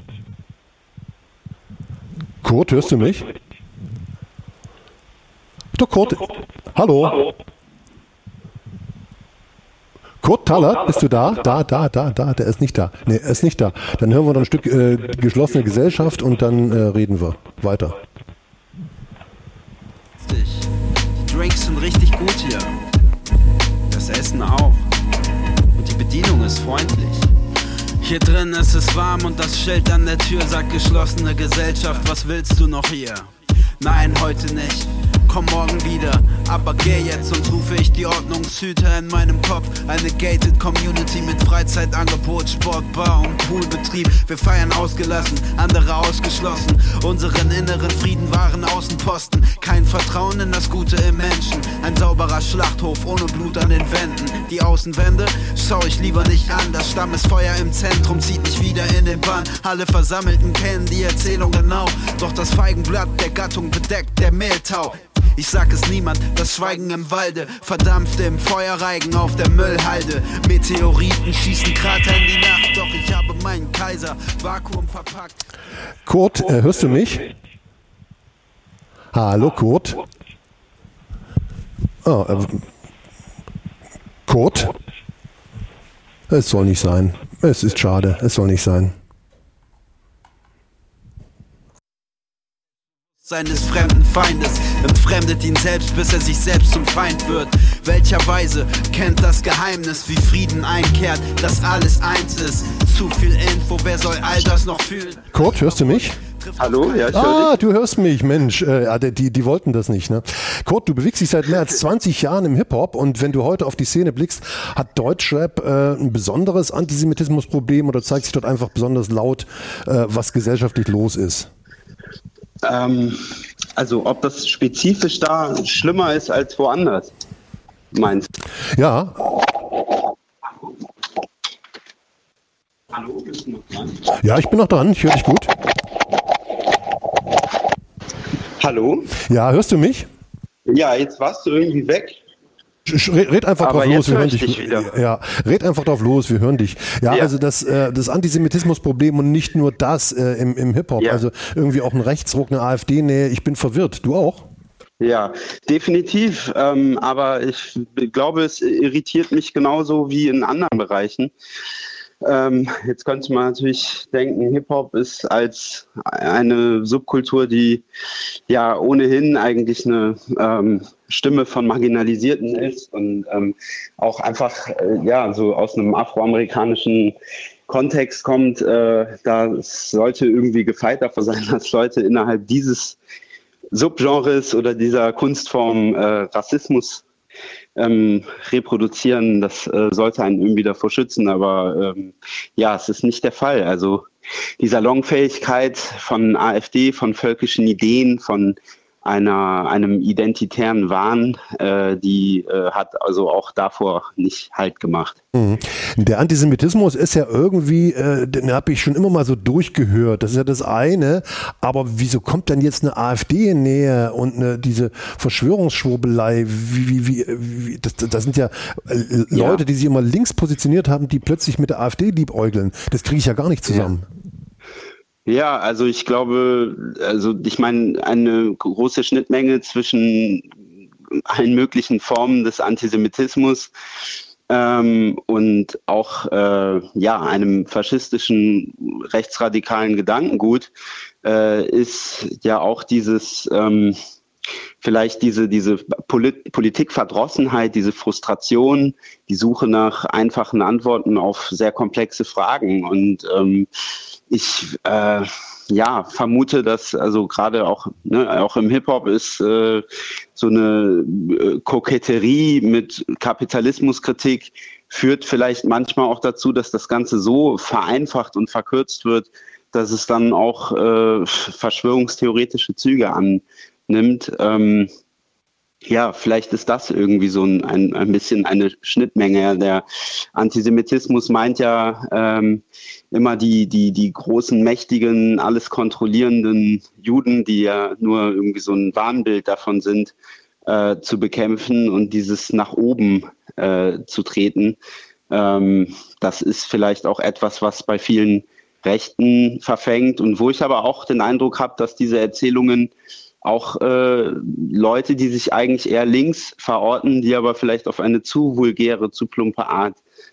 Kurt, hörst du mich? Doch, Kurt. Hallo. Kurt Tallert, bist du da? Da, da, da, da. Der ist nicht da. Nee, er ist nicht da. Dann hören wir noch ein Stück äh, geschlossene Gesellschaft und dann äh, reden wir weiter. Die Drinks sind richtig gut hier. Das Essen auch. Und die Bedienung ist freundlich. Hier drin ist es warm und das Schild an der Tür sagt geschlossene Gesellschaft. Was willst du noch hier? Nein, heute nicht. Komm morgen wieder, aber geh jetzt, sonst rufe ich die Ordnungshüter in meinem Kopf. Eine gated Community mit Freizeitangebot, Sportbar und Poolbetrieb. Wir feiern ausgelassen, andere ausgeschlossen. Unseren inneren Frieden waren Außenposten. Kein Vertrauen in das Gute im Menschen. Ein sauberer Schlachthof ohne Blut an den Wänden. Die Außenwände schau ich lieber nicht an. Das Stammesfeuer im Zentrum zieht mich wieder in den Bann. Alle Versammelten kennen die Erzählung genau. Doch das Feigenblatt der Gattung bedeckt der Mehltau. Ich sag es niemand, das Schweigen im Walde verdampft im Feuerreigen auf der Müllhalde. Meteoriten schießen Krater in die Nacht, doch ich habe meinen Kaiser Vakuum verpackt. Kurt, äh, hörst du mich? Hallo Kurt. Oh, äh, Kurt? Es soll nicht sein. Es ist schade, es soll nicht sein. Seines fremden Feindes, entfremdet ihn selbst, bis er sich selbst zum Feind wird. Welcher Weise kennt das Geheimnis, wie Frieden einkehrt, dass alles eins ist. Zu viel Info, wer soll all das noch fühlen? Kurt, hörst du mich? Hallo, ja, ich höre Ah, dich. du hörst mich, Mensch. Äh, die, die wollten das nicht, ne? Kurt, du bewegst dich seit mehr als zwanzig Jahren im Hip-Hop und wenn du heute auf die Szene blickst, hat Deutschrap äh, ein besonderes Antisemitismusproblem oder zeigt sich dort einfach besonders laut, äh, was gesellschaftlich los ist? Ähm, Also ob das spezifisch da schlimmer ist als woanders, meinst du? Ja. Hallo, bist du noch dran? Ja, ich bin noch dran, ich höre dich gut. Hallo? Ja, hörst du mich? Ja, jetzt warst du irgendwie weg. Red einfach Aber drauf los, jetzt wir höre hören ich dich. dich wieder. Ja, red einfach drauf los, wir hören dich. Ja, Ja. also das, äh, das Antisemitismusproblem und nicht nur das äh, im, im Hip-Hop, Ja. also irgendwie auch ein Rechtsruck, eine AfD-Nähe. Ich bin verwirrt. Du auch? Ja, definitiv. Ähm, aber ich glaube, es irritiert mich genauso wie in anderen Bereichen. Ähm, jetzt könnte man natürlich denken, Hip-Hop ist als eine Subkultur, die ja ohnehin eigentlich eine ähm, Stimme von Marginalisierten ist und ähm, auch einfach äh, ja so aus einem afroamerikanischen Kontext kommt. Äh, da sollte irgendwie gefeit davor sein, dass Leute innerhalb dieses Subgenres oder dieser Kunstform äh, Rassismus ähm, reproduzieren. Das äh, sollte einen irgendwie davor schützen, aber ähm, ja, es ist nicht der Fall. Also die Salonfähigkeit von AfD, von völkischen Ideen, von einer, einem identitären Wahn, äh, die äh, hat also auch davor nicht Halt gemacht. Mhm. Der Antisemitismus ist ja irgendwie, äh, den habe ich schon immer mal so durchgehört, das ist ja das eine, aber wieso kommt denn jetzt eine AfD näher und eine, diese Verschwörungsschwurbelei, wie, wie, wie, wie das, das sind ja äh, Leute, Ja. die sich immer links positioniert haben, die plötzlich mit der AfD liebäugeln, das kriege ich ja gar nicht zusammen. Ja, also ich glaube, also ich meine, eine große Schnittmenge zwischen allen möglichen Formen des Antisemitismus ähm, und auch äh, ja, einem faschistischen, rechtsradikalen Gedankengut äh, ist ja auch dieses ähm, vielleicht diese, diese Polit- Politikverdrossenheit, diese Frustration, die Suche nach einfachen Antworten auf sehr komplexe Fragen. Und ähm, ich äh, ja, vermute, dass also gerade auch, ne, auch im Hip-Hop ist äh, so eine äh, Koketterie mit Kapitalismuskritik führt vielleicht manchmal auch dazu, dass das Ganze so vereinfacht und verkürzt wird, dass es dann auch äh, verschwörungstheoretische Züge annimmt. Ähm, ja, vielleicht ist das irgendwie so ein, ein, ein bisschen eine Schnittmenge. Der Antisemitismus meint ja ähm, immer die, die, die großen, mächtigen, alles kontrollierenden Juden, die ja nur irgendwie so ein Wahnbild davon sind, äh, zu bekämpfen und dieses nach oben äh, zu treten. Ähm, das ist vielleicht auch etwas, was bei vielen Rechten verfängt und wo ich aber auch den Eindruck habe, dass diese Erzählungen auch äh, Leute, die sich eigentlich eher links verorten, die aber vielleicht auf eine zu vulgäre, zu plumpe Art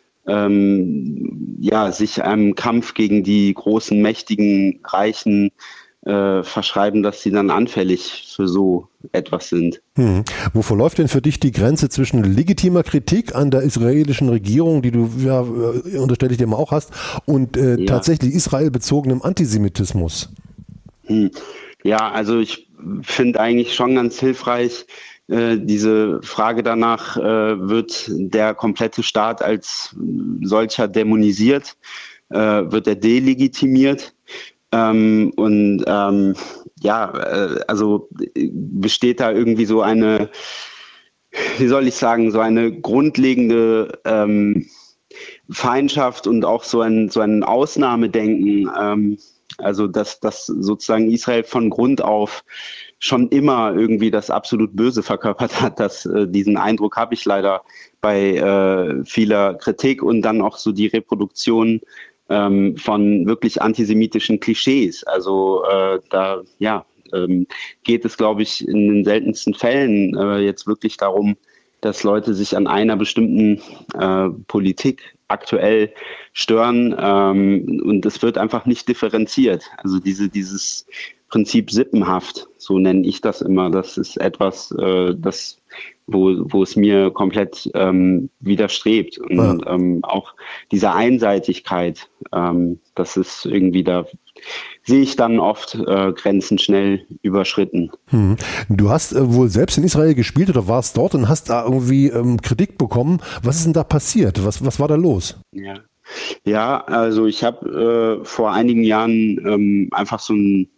ähm, ja, sich einem Kampf gegen die großen, mächtigen, reichen äh, verschreiben, dass sie dann anfällig für so etwas sind. Hm. Wo verläuft denn für dich die Grenze zwischen legitimer Kritik an der israelischen Regierung, die du, ja, unterstelle ich dir mal auch hast, und äh, Ja. tatsächlich israelbezogenem Antisemitismus? Hm. Ja, also ich finde eigentlich schon ganz hilfreich, äh, diese Frage danach, äh, wird der komplette Staat als solcher dämonisiert, äh, wird er delegitimiert? Ähm, und ähm, ja, äh, also besteht da irgendwie so eine, wie soll ich sagen, so eine grundlegende ähm, Feindschaft und auch so ein, so ein Ausnahmedenken, ähm, also dass, dass sozusagen Israel von Grund auf schon immer irgendwie das absolut Böse verkörpert hat. Das, äh, diesen Eindruck habe ich leider bei äh, vieler Kritik und dann auch so die Reproduktion ähm, von wirklich antisemitischen Klischees. Also äh, da ja, ähm, geht es, glaube ich, in den seltensten Fällen äh, jetzt wirklich darum, dass Leute sich an einer bestimmten äh, Politik aktuell stören ähm, und es wird einfach nicht differenziert. Also diese, dieses Prinzip Sippenhaft, so nenne ich das immer, das ist etwas, äh, das, wo, wo es mir komplett ähm, widerstrebt. Und Ja. ähm, auch diese Einseitigkeit, ähm, das ist irgendwie, da sehe ich dann oft äh, Grenzen schnell überschritten. Hm. Du hast äh, wohl selbst in Israel gespielt oder warst dort und hast da irgendwie ähm, Kritik bekommen. Was ist denn da passiert? Was, was war da los? Ja, ja, also ich habe äh, vor einigen Jahren ähm, einfach so ein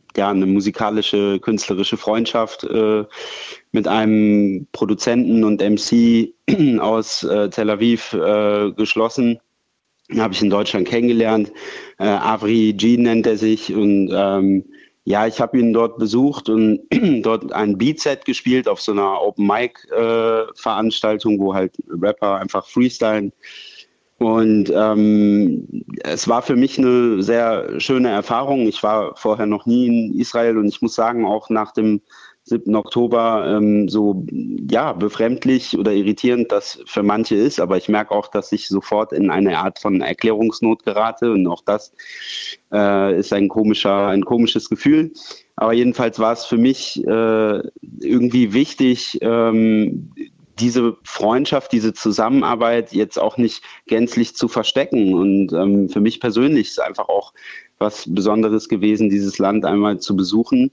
ja, eine musikalische, künstlerische Freundschaft äh, mit einem Produzenten und M C aus äh, Tel Aviv äh, geschlossen. Den habe ich in Deutschland kennengelernt. Äh, Avri G nennt er sich. Und ähm, ja, ich habe ihn dort besucht und dort ein Beatset gespielt auf so einer Open-Mic-Veranstaltung, äh, wo halt Rapper einfach freestylen. Und ähm, es war für mich eine sehr schöne Erfahrung. Ich war vorher noch nie in Israel und ich muss sagen, auch nach dem siebten Oktober ähm, so ja befremdlich oder irritierend das für manche ist, aber ich merke auch, dass ich sofort in eine Art von Erklärungsnot gerate und auch das äh, ist ein komischer, ein komisches Gefühl. Aber jedenfalls war es für mich äh, irgendwie wichtig, ähm, diese Freundschaft, diese Zusammenarbeit jetzt auch nicht gänzlich zu verstecken. Und ähm, für mich persönlich ist einfach auch was Besonderes gewesen, dieses Land einmal zu besuchen.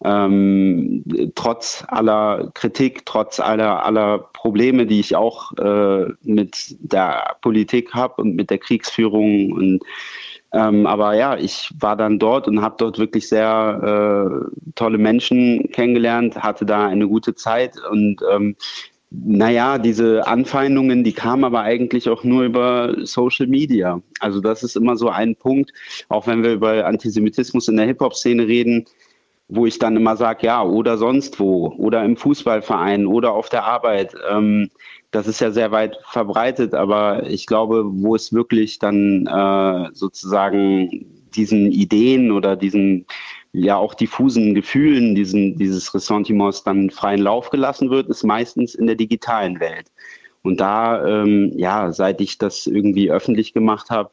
Ähm, trotz aller Kritik, trotz aller, aller Probleme, die ich auch äh, mit der Politik habe und mit der Kriegsführung. Und, ähm, aber ja, ich war dann dort und habe dort wirklich sehr äh, tolle Menschen kennengelernt, hatte da eine gute Zeit und ähm, naja, diese Anfeindungen, die kamen aber eigentlich auch nur über Social Media. Also das ist immer so ein Punkt, auch wenn wir über Antisemitismus in der Hip-Hop-Szene reden, wo ich dann immer sage, ja, oder sonst wo, oder im Fußballverein oder auf der Arbeit. Ähm, das ist ja sehr weit verbreitet, aber ich glaube, wo es wirklich dann äh, sozusagen diesen Ideen oder diesen ja auch diffusen Gefühlen, diesen, dieses Ressentiments dann freien Lauf gelassen wird, ist meistens in der digitalen Welt. Und da, ähm, ja, seit ich das irgendwie öffentlich gemacht habe,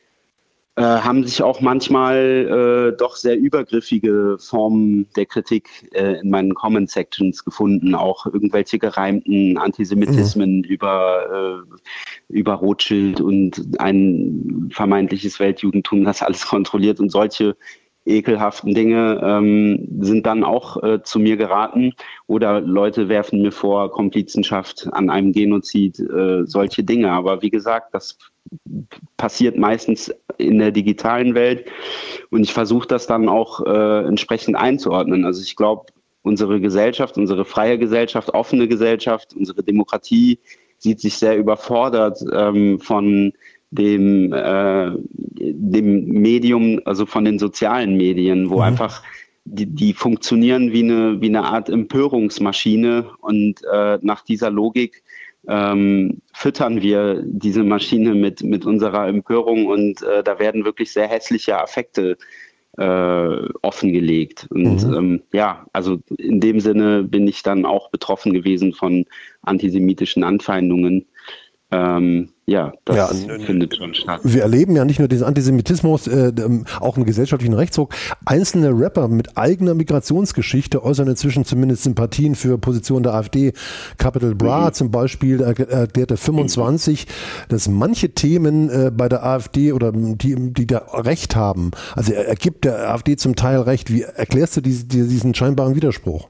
äh, haben sich auch manchmal äh, doch sehr übergriffige Formen der Kritik äh, in meinen Comment-Sections gefunden, auch irgendwelche gereimten Antisemitismen mhm. über, äh, über Rothschild und ein vermeintliches Weltjudentum, das alles kontrolliert und solche ekelhaften Dinge ähm, sind dann auch äh, zu mir geraten oder Leute werfen mir vor Komplizenschaft an einem Genozid, äh, solche Dinge. Aber wie gesagt, das passiert meistens in der digitalen Welt und ich versuche das dann auch äh, entsprechend einzuordnen. Also ich glaube, unsere Gesellschaft, unsere freie Gesellschaft, offene Gesellschaft, unsere Demokratie sieht sich sehr überfordert ähm, von dem, äh, dem Medium, also von den sozialen Medien, wo mhm. einfach die, die funktionieren wie eine, wie eine Art Empörungsmaschine und äh, nach dieser Logik ähm, füttern wir diese Maschine mit, mit unserer Empörung und äh, da werden wirklich sehr hässliche Affekte äh, offengelegt. Und mhm. ähm, ja, also in dem Sinne bin ich dann auch betroffen gewesen von antisemitischen Anfeindungen. Ähm, ja, das ja, findet schon statt. Wir erleben ja nicht nur diesen Antisemitismus, äh, auch einen gesellschaftlichen Rechtsruck. Einzelne Rapper mit eigener Migrationsgeschichte äußern inzwischen zumindest Sympathien für Positionen der AfD. Capital Bra mhm. zum Beispiel erklärte fünfundzwanzig, mhm. dass manche Themen äh, bei der AfD oder die, die da Recht haben, also er, er gibt der AfD zum Teil Recht. Wie erklärst du diese, diesen scheinbaren Widerspruch?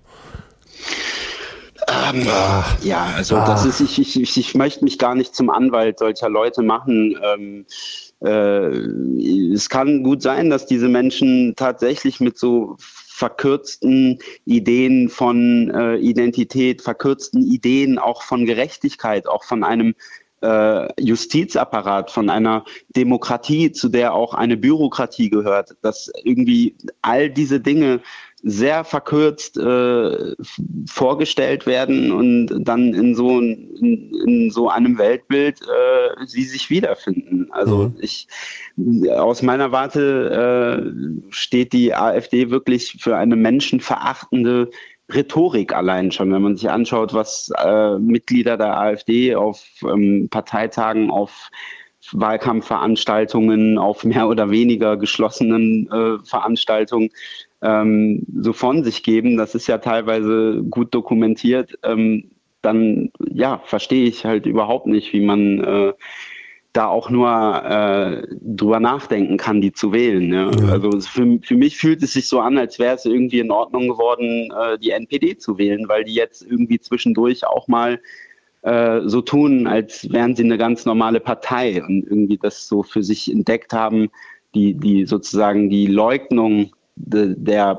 Ähm, Ach, ja, also ah. das ist, ich, ich, ich möchte mich gar nicht zum Anwalt solcher Leute machen. Ähm, äh, es kann gut sein, dass diese Menschen tatsächlich mit so verkürzten Ideen von äh, Identität, verkürzten Ideen auch von Gerechtigkeit, auch von einem äh, Justizapparat, von einer Demokratie, zu der auch eine Bürokratie gehört, dass irgendwie all diese Dinge sehr verkürzt äh, vorgestellt werden und dann in so, in, in so einem Weltbild äh, sie sich wiederfinden. Also mhm. ich aus meiner Warte äh, steht die AfD wirklich für eine menschenverachtende Rhetorik allein schon, wenn man sich anschaut, was äh, Mitglieder der AfD auf ähm, Parteitagen, auf Wahlkampfveranstaltungen, auf mehr oder weniger geschlossenen äh, Veranstaltungen ähm, so von sich geben, das ist ja teilweise gut dokumentiert, ähm, dann ja, verstehe ich halt überhaupt nicht, wie man äh, da auch nur äh, drüber nachdenken kann, die zu wählen. Ja? Ja. Also für, für mich fühlt es sich so an, als wäre es irgendwie in Ordnung geworden, äh, die N P D zu wählen, weil die jetzt irgendwie zwischendurch auch mal äh, so tun, als wären sie eine ganz normale Partei und irgendwie das so für sich entdeckt haben, die, die sozusagen die Leugnung de, der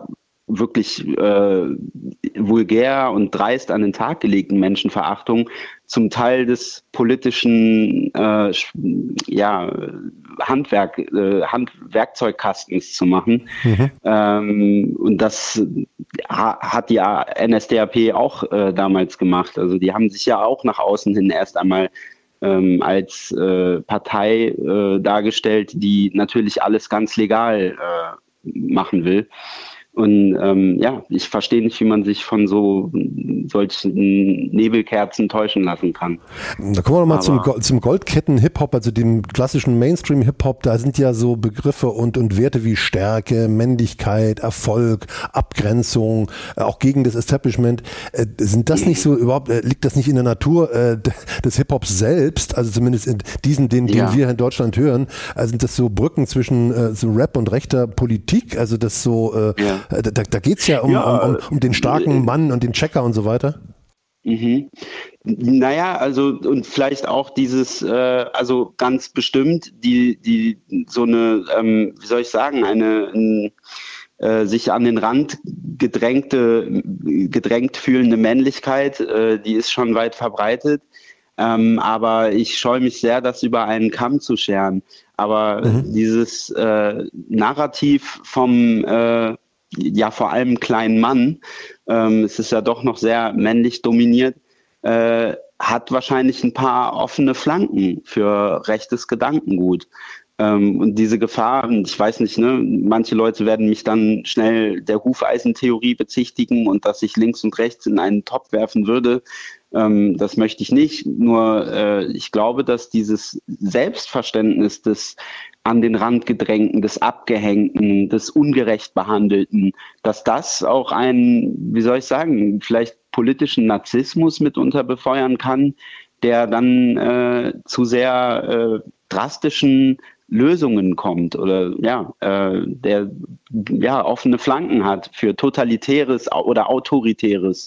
wirklich äh, vulgär und dreist an den Tag gelegten Menschenverachtung zum Teil des politischen äh, ja, Handwerk, äh, Handwerkzeugkastens zu machen. Mhm. Ähm, und das ha- hat die N S D A P auch äh, damals gemacht. Also die haben sich ja auch nach außen hin erst einmal ähm, als äh, Partei äh, dargestellt, die natürlich alles ganz legal äh, machen will. Und ähm, ja, ich verstehe nicht, wie man sich von so solchen Nebelkerzen täuschen lassen kann. Da kommen wir nochmal zum, zum Goldketten-Hip-Hop, also dem klassischen Mainstream-Hip-Hop. Da sind ja so Begriffe und, und Werte wie Stärke, Männlichkeit, Erfolg, Abgrenzung, auch gegen das Establishment. Äh, sind das nicht so überhaupt, äh, liegt das nicht in der Natur äh, des Hip-Hops selbst, also zumindest in diesen, den, den ja. wir in Deutschland hören? Also sind das so Brücken zwischen äh, so Rap und rechter Politik? Also das so... Äh, ja. Da, da geht es ja, um, ja um, um, um den starken Mann und den Checker und so weiter. Mhm. Naja, also und vielleicht auch dieses, äh, also ganz bestimmt, die, die so eine, ähm, wie soll ich sagen, eine ein, äh, sich an den Rand gedrängte, gedrängt fühlende Männlichkeit, äh, die ist schon weit verbreitet. Ähm, aber ich scheue mich sehr, das über einen Kamm zu scheren. Aber mhm. dieses äh, Narrativ vom äh, ja vor allem kleinen Mann, ähm, es ist ja doch noch sehr männlich dominiert, äh, hat wahrscheinlich ein paar offene Flanken für rechtes Gedankengut. Ähm, und diese Gefahr, ich weiß nicht, ne, manche Leute werden mich dann schnell der Hufeisentheorie bezichtigen und dass ich links und rechts in einen Topf werfen würde. Ähm, das möchte ich nicht. Nur äh, ich glaube, dass dieses Selbstverständnis des an den Rand gedrängten, des Abgehängten, des ungerecht Behandelten, dass das auch einen, wie soll ich sagen, vielleicht politischen Narzissmus mitunter befeuern kann, der dann äh, zu sehr äh, drastischen Lösungen kommt oder ja, äh, der ja offene Flanken hat für totalitäres oder autoritäres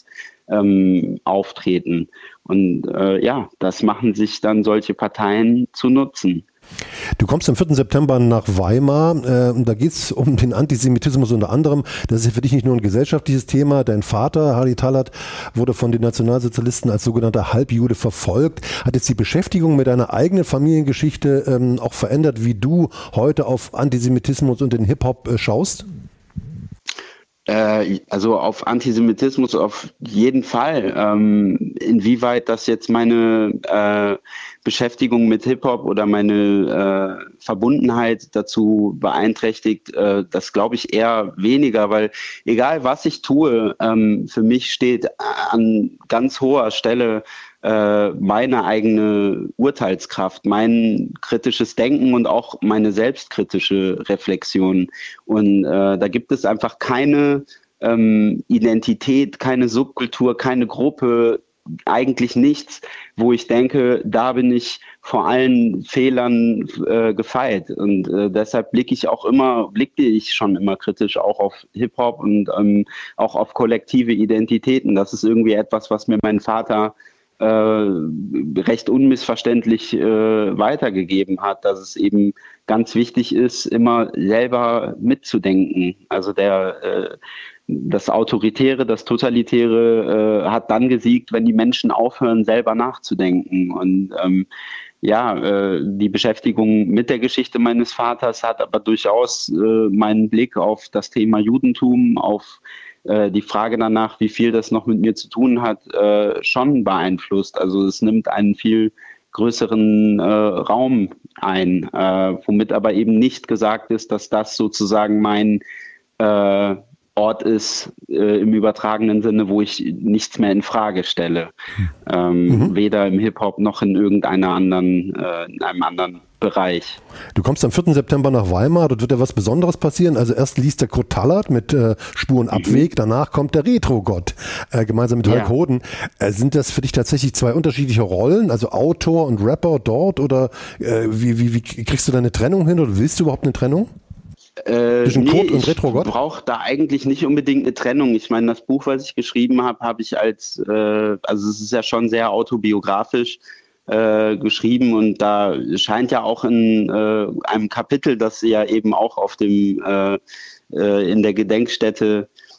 ähm, Auftreten. Und äh, ja, das machen sich dann solche Parteien zu Nutzen. Du kommst am vierten September nach Weimar, äh, da geht es um den Antisemitismus unter anderem. Das ist ja für dich nicht nur ein gesellschaftliches Thema. Dein Vater, Hardy Talat, wurde von den Nationalsozialisten als sogenannter Halbjude verfolgt. Hat jetzt die Beschäftigung mit deiner eigenen Familiengeschichte ähm, auch verändert, wie du heute auf Antisemitismus und den Hip-Hop äh, schaust? Also auf Antisemitismus auf jeden Fall. Ähm, inwieweit das jetzt meine äh, Beschäftigung mit Hip-Hop oder meine äh, Verbundenheit dazu beeinträchtigt, äh, das glaube ich eher weniger, weil egal was ich tue, ähm, für mich steht an ganz hoher Stelle äh, meine eigene Urteilskraft, mein kritisches Denken und auch meine selbstkritische Reflexion. Und äh, da gibt es einfach keine ähm, Identität, keine Subkultur, keine Gruppe, eigentlich nichts, wo ich denke, da bin ich vor allen Fehlern äh, gefeit. Und äh, deshalb blicke ich auch immer, blickte ich schon immer kritisch auch auf Hip-Hop und ähm, auch auf kollektive Identitäten. Das ist irgendwie etwas, was mir mein Vater äh, recht unmissverständlich äh, weitergegeben hat, dass es eben ganz wichtig ist, immer selber mitzudenken. Also der äh, Das Autoritäre, das Totalitäre äh, hat dann gesiegt, wenn die Menschen aufhören, selber nachzudenken. Und ähm, ja, äh, die Beschäftigung mit der Geschichte meines Vaters hat aber durchaus äh, meinen Blick auf das Thema Judentum, auf äh, die Frage danach, wie viel das noch mit mir zu tun hat, äh, schon beeinflusst. Also es nimmt einen viel größeren äh, Raum ein, äh, womit aber eben nicht gesagt ist, dass das sozusagen mein äh, Ort ist äh, im übertragenen Sinne, wo ich nichts mehr in Frage stelle. Ähm, mhm. Weder im Hip-Hop noch in irgendeiner anderen, äh, in einem anderen Bereich. Du kommst am vierten September nach Weimar, dort wird ja was Besonderes passieren. Also erst liest der Kurt Talat mit äh, Spur und Abweg, mhm. danach kommt der Retro-Gott, äh, gemeinsam mit Hulk ja. Hoden. Äh, sind das für dich tatsächlich zwei unterschiedliche Rollen, also Autor und Rapper dort, oder äh, wie, wie, wie kriegst du da eine Trennung hin, oder willst du überhaupt eine Trennung? Äh, nee, ich brauche da eigentlich nicht unbedingt eine Trennung. Ich meine, das Buch, was ich geschrieben habe, habe ich als, äh, also es ist ja schon sehr autobiografisch äh, geschrieben, und da scheint ja auch in äh, einem Kapitel, das ja eben auch auf dem äh, äh, in der Gedenkstätte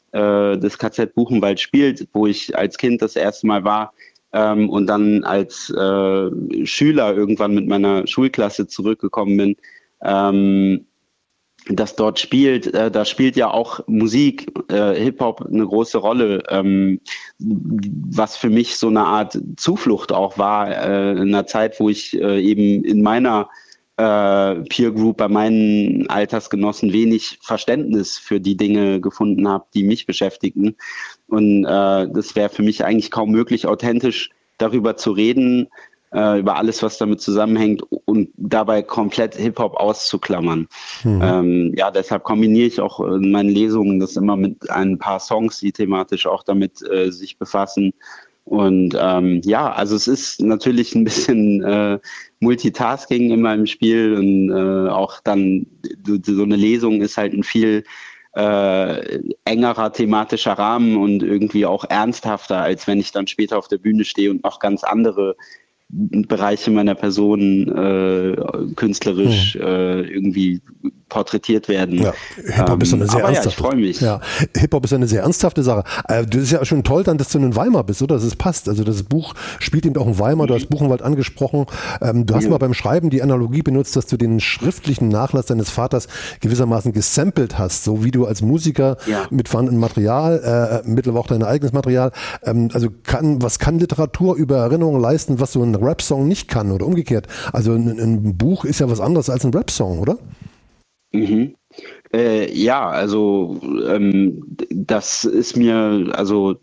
äh, das K Z Buchenwald spielt, wo ich als Kind das erste Mal war ähm, und dann als äh, Schüler irgendwann mit meiner Schulklasse zurückgekommen bin, ähm, das dort spielt, äh, da spielt ja auch Musik, äh, Hip-Hop eine große Rolle, ähm, was für mich so eine Art Zuflucht auch war, äh, in einer Zeit, wo ich äh, eben in meiner äh, Peer Group, bei meinen Altersgenossen wenig Verständnis für die Dinge gefunden habe, die mich beschäftigten. Und äh, das wäre für mich eigentlich kaum möglich, authentisch darüber zu reden, über alles, was damit zusammenhängt und dabei komplett Hip-Hop auszuklammern. Mhm. Ähm, ja, deshalb kombiniere ich auch in meinen Lesungen das immer mit ein paar Songs, die thematisch auch damit äh, sich befassen. Und ähm, ja, also es ist natürlich ein bisschen äh, Multitasking immer im Spiel und äh, auch dann so eine Lesung ist halt ein viel äh, engerer thematischer Rahmen und irgendwie auch ernsthafter, als wenn ich dann später auf der Bühne stehe und noch ganz andere Bereiche meiner Person äh, künstlerisch hm. äh, irgendwie porträtiert werden. Ja, Hip-Hop ähm, ist eine sehr aber ernsthafte. Ja, ich freue mich. Ja, Hip-Hop ist eine sehr ernsthafte Sache. Äh, das ist ja schon toll dann, dass du in Weimar bist, oder? Dass es passt. Also das Buch spielt eben auch in Weimar. Du hast Buchenwald angesprochen. Ähm, du hast ja. mal beim Schreiben die Analogie benutzt, dass du den schriftlichen Nachlass deines Vaters gewissermaßen gesampelt hast, so wie du als Musiker ja. mit vorhandenem Material, äh, mittlerweile auch dein eigenes Material. Ähm, also kann, was kann Literatur über Erinnerungen leisten, was so ein Rap-Song nicht kann oder umgekehrt? Also ein, ein Buch ist ja was anderes als ein Rap-Song, oder? Mhm. Äh, ja, also ähm, das ist mir also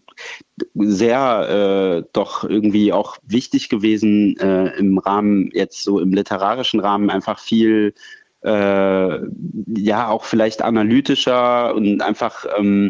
sehr äh, doch irgendwie auch wichtig gewesen, äh, im Rahmen, jetzt so im literarischen Rahmen einfach viel, äh, ja, auch vielleicht analytischer und einfach ähm,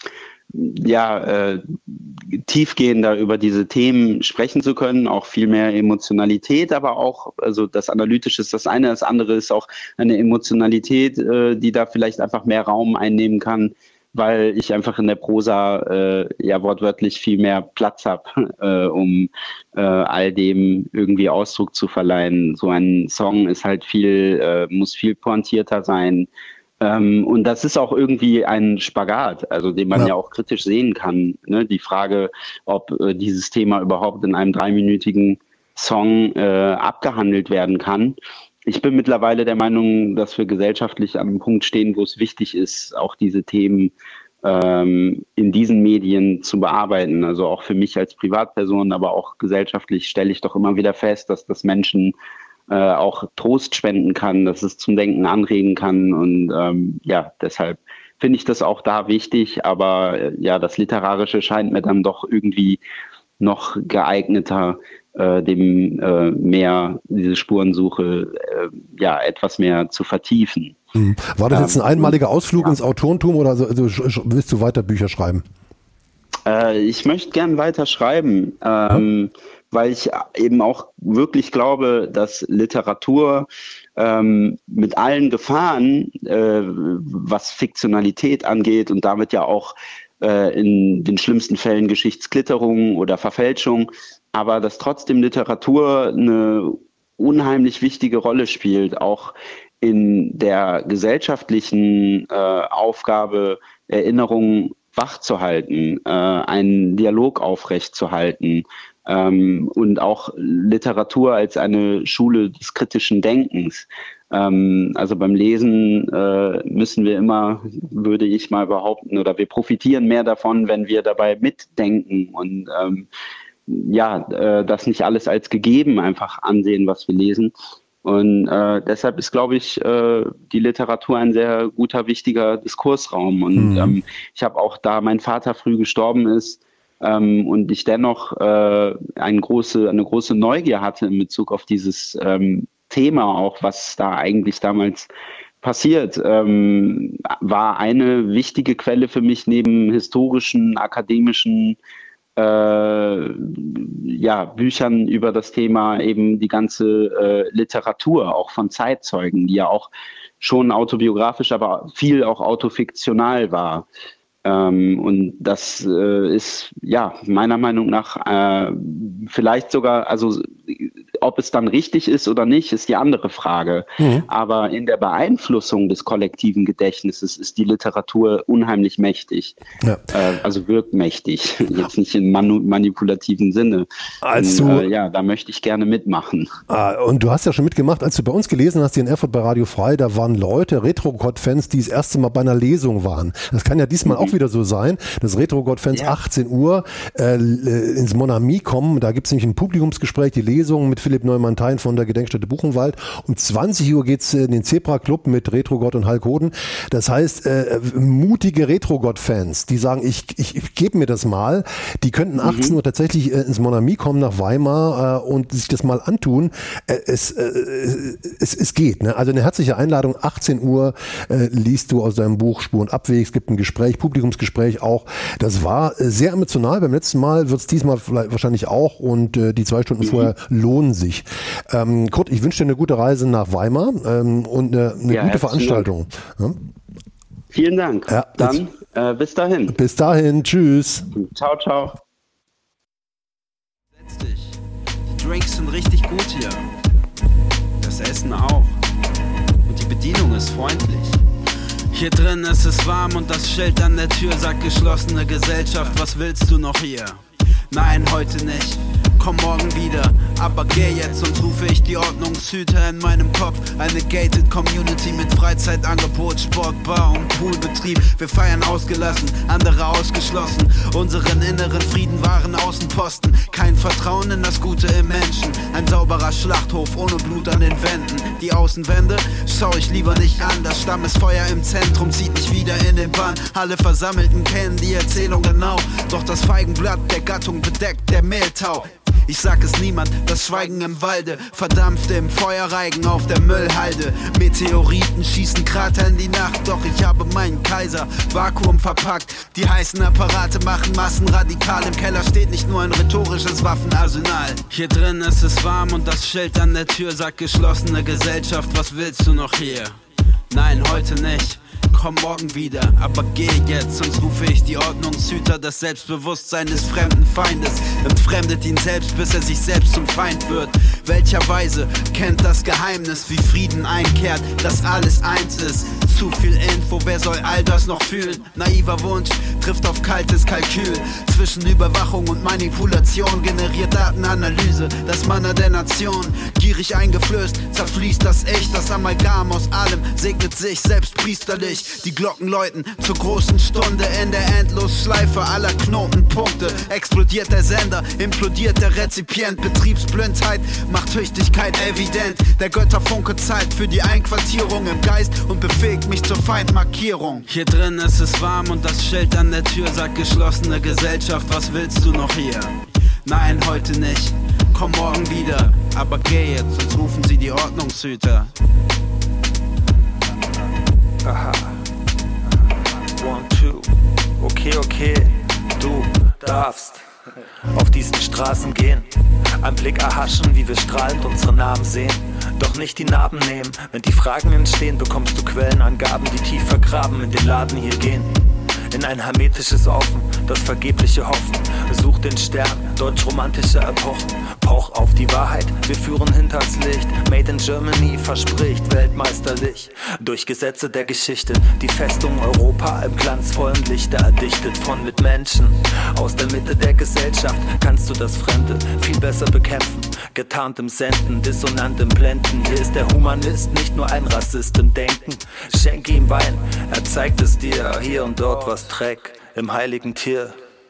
ja, äh, tiefgehender über diese Themen sprechen zu können, auch viel mehr Emotionalität, aber auch, also das Analytische ist das eine, das andere ist auch eine Emotionalität, äh, die da vielleicht einfach mehr Raum einnehmen kann, weil ich einfach in der Prosa äh, ja wortwörtlich viel mehr Platz habe, äh, um äh, all dem irgendwie Ausdruck zu verleihen. So ein Song ist halt viel, äh, muss viel pointierter sein. Ähm, und das ist auch irgendwie ein Spagat, also den man ja, ja auch kritisch sehen kann. Ne? Die Frage, ob äh, dieses Thema überhaupt in einem dreiminütigen Song äh, abgehandelt werden kann. Ich bin mittlerweile der Meinung, dass wir gesellschaftlich an einem Punkt stehen, wo es wichtig ist, auch diese Themen ähm, in diesen Medien zu bearbeiten. Also auch für mich als Privatperson, aber auch gesellschaftlich stelle ich doch immer wieder fest, dass das Menschen Äh, auch Trost spenden kann, dass es zum Denken anregen kann und ähm, ja, deshalb finde ich das auch da wichtig, aber äh, ja, das Literarische scheint mir dann doch irgendwie noch geeigneter, äh, dem äh, mehr diese Spurensuche äh, ja etwas mehr zu vertiefen. Mhm. War das jetzt ein einmaliger Ausflug ja. ins Autorentum oder also, also, willst du weiter Bücher schreiben? Äh, ich möchte gern weiter schreiben. Ähm, ja. Weil ich eben auch wirklich glaube, dass Literatur ähm, mit allen Gefahren, äh, was Fiktionalität angeht und damit ja auch äh, in den schlimmsten Fällen Geschichtsklitterung oder Verfälschung, aber dass trotzdem Literatur eine unheimlich wichtige Rolle spielt, auch in der gesellschaftlichen äh, Aufgabe, Erinnerungen wachzuhalten, äh, einen Dialog aufrechtzuerhalten, Ähm, und auch Literatur als eine Schule des kritischen Denkens. Ähm, also beim Lesen äh, müssen wir immer, würde ich mal behaupten, oder wir profitieren mehr davon, wenn wir dabei mitdenken und ähm, ja, äh, das nicht alles als gegeben einfach ansehen, was wir lesen. Und äh, deshalb ist, glaube ich, äh, die Literatur ein sehr guter, wichtiger Diskursraum. Und mhm. ähm, ich habe auch, da mein Vater früh gestorben ist, Ähm, und ich dennoch äh, eine, große, eine große Neugier hatte in Bezug auf dieses ähm, Thema, auch was da eigentlich damals passiert, ähm, war eine wichtige Quelle für mich neben historischen, akademischen äh, ja, Büchern über das Thema eben die ganze äh, Literatur, auch von Zeitzeugen, die ja auch schon autobiografisch, aber viel auch autofiktional war. Ähm, und das äh, ist ja meiner Meinung nach äh, vielleicht sogar, also ob es dann richtig ist oder nicht, ist die andere Frage. Mhm. Aber in der Beeinflussung des kollektiven Gedächtnisses ist die Literatur unheimlich mächtig. Ja. Äh, also wirkt mächtig, jetzt nicht im manu- manipulativen Sinne. Also, und, äh, ja, da möchte ich gerne mitmachen. Ah, und du hast ja schon mitgemacht, als du bei uns gelesen hast, hier in Erfurt bei Radio Frei, da waren Leute, Retro-God-Fans, die das erste Mal bei einer Lesung waren. Das kann ja diesmal mhm. auch wieder so sein, dass Retro-God-Fans ja. achtzehn Uhr äh, ins Mon Ami kommen. Da gibt es nämlich ein Publikumsgespräch, die Lesung mit Philipp Neumann-Thein von der Gedenkstätte Buchenwald. Um zwanzig Uhr geht es in den Zebra-Club mit Retro-God und Hulk Hoden. Das heißt, äh, mutige Retro-God-Fans, die sagen, ich, ich, ich gebe mir das mal, die könnten achtzehn Uhr tatsächlich äh, ins Mon Ami kommen nach Weimar äh, und sich das mal antun. Äh, es, äh, es, es geht. Ne? Also eine herzliche Einladung, achtzehn Uhr äh, liest du aus deinem Buch Spur und Abweg. Es gibt ein Gespräch, Publikumsgespräch auch. Das war äh, sehr emotional. Beim letzten Mal wird es diesmal vielleicht wahrscheinlich auch und äh, die zwei Stunden mhm. vorher lohnen sich. Ähm, Kurt, ich wünsche dir eine gute Reise nach Weimar ähm, und eine, eine ja, gute Veranstaltung. Ja? Vielen Dank. Ja, Dann äh, bis dahin. Bis dahin. Tschüss. Ciao, ciao. Setz dich. Die Drinks sind richtig gut hier. Das Essen auch. Und die Bedienung ist freundlich. Hier drin ist es warm und das Schild an der Tür sagt geschlossene Gesellschaft. Was willst du noch hier? Nein, heute nicht. Komm morgen wieder, aber geh jetzt, sonst rufe ich die Ordnungshüter in meinem Kopf. Eine gated Community mit Freizeitangebot, Sportbar und Poolbetrieb. Wir feiern ausgelassen, andere ausgeschlossen. Unseren inneren Frieden waren Außenposten. Kein Vertrauen in das Gute im Menschen. Ein sauberer Schlachthof ohne Blut an den Wänden. Die Außenwände schau ich lieber nicht an. Das Stammesfeuer im Zentrum zieht mich wieder in den Bann. Alle Versammelten kennen die Erzählung genau. Doch das Feigenblatt der Gattung bedeckt der Mehltau. Ich sag es niemand, das Schweigen im Walde verdampft im Feuerreigen auf der Müllhalde. Meteoriten schießen Krater in die Nacht, doch ich habe meinen Kaiser Vakuum verpackt. Die heißen Apparate machen Massenradikal. Im Keller steht nicht nur ein rhetorisches Waffenarsenal. Hier drin ist es warm und das Schild an der Tür sagt geschlossene Gesellschaft. Was willst du noch hier? Nein, heute nicht. Komm morgen wieder, aber geh jetzt, sonst rufe ich die Ordnungshüter. Das Selbstbewusstsein des fremden Feindes entfremdet ihn selbst, bis er sich selbst zum Feind wird. Welcherweise kennt das Geheimnis, wie Frieden einkehrt, dass alles eins ist. Zu viel Info, wer soll all das noch fühlen? Naiver Wunsch trifft auf kaltes Kalkül. Zwischen Überwachung und Manipulation generiert Datenanalyse das Manna der Nation. Gierig eingeflößt, zerfließt das Ich, das Amalgam aus allem segnet sich selbst priesterlich. Die Glocken läuten zur großen Stunde in der Endlosschleife aller Knotenpunkte. Explodiert der Sender, implodiert der Rezipient. Betriebsblindheit macht Tüchtigkeit evident. Der Götterfunke zahlt für die Einquartierung im Geist und befähigt mich zur Feindmarkierung. Hier drin ist es warm und das Schild an der Tür sagt geschlossene Gesellschaft. Was willst du noch hier? Nein, heute nicht. Komm morgen wieder, aber geh jetzt, sonst rufen sie die Ordnungshüter. Aha. One, two. Okay, okay. Du darfst auf diesen Straßen gehen. Ein Blick erhaschen, wie wir strahlend unsere Namen sehen. Doch nicht die Narben nehmen. Wenn die Fragen entstehen, bekommst du Quellenangaben, die tief vergraben in den Laden hier gehen. In ein hermetisches Offen, das vergebliche Hoffen. Such den Stern, deutsch-romantische Epochen. Poch auf die Wahrheit, wir führen hinters Licht. Made in Germany verspricht weltmeisterlich. Durch Gesetze der Geschichte, die Festung Europa im glanzvollen Lichte erdichtet von Mitmenschen. Aus der Mitte der Gesellschaft kannst du das Fremde viel besser bekämpfen. Getarnt im Senden, dissonant im Blenden. Hier ist der Humanist nicht nur ein Rassist im Denken. Schenke ihm Wein, er zeigt es dir. Hier und dort was Dreck im heiligen Tier.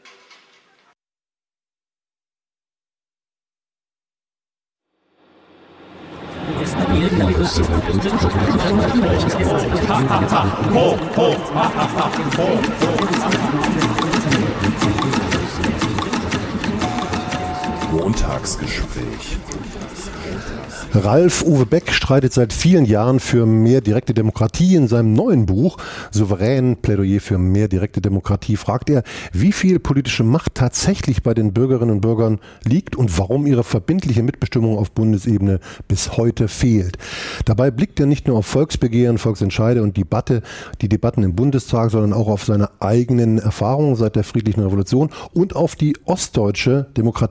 Montagsgespräch. Ralf Uwe Beck streitet seit vielen Jahren für mehr direkte Demokratie. In seinem neuen Buch Souverän, Plädoyer für mehr direkte Demokratie fragt er, wie viel politische Macht tatsächlich bei den Bürgerinnen und Bürgern liegt und warum ihre verbindliche Mitbestimmung auf Bundesebene bis heute fehlt. Dabei blickt er nicht nur auf Volksbegehren, Volksentscheide und Debatte, die Debatten im Bundestag, sondern auch auf seine eigenen Erfahrungen seit der friedlichen Revolution und auf die ostdeutsche Demokratie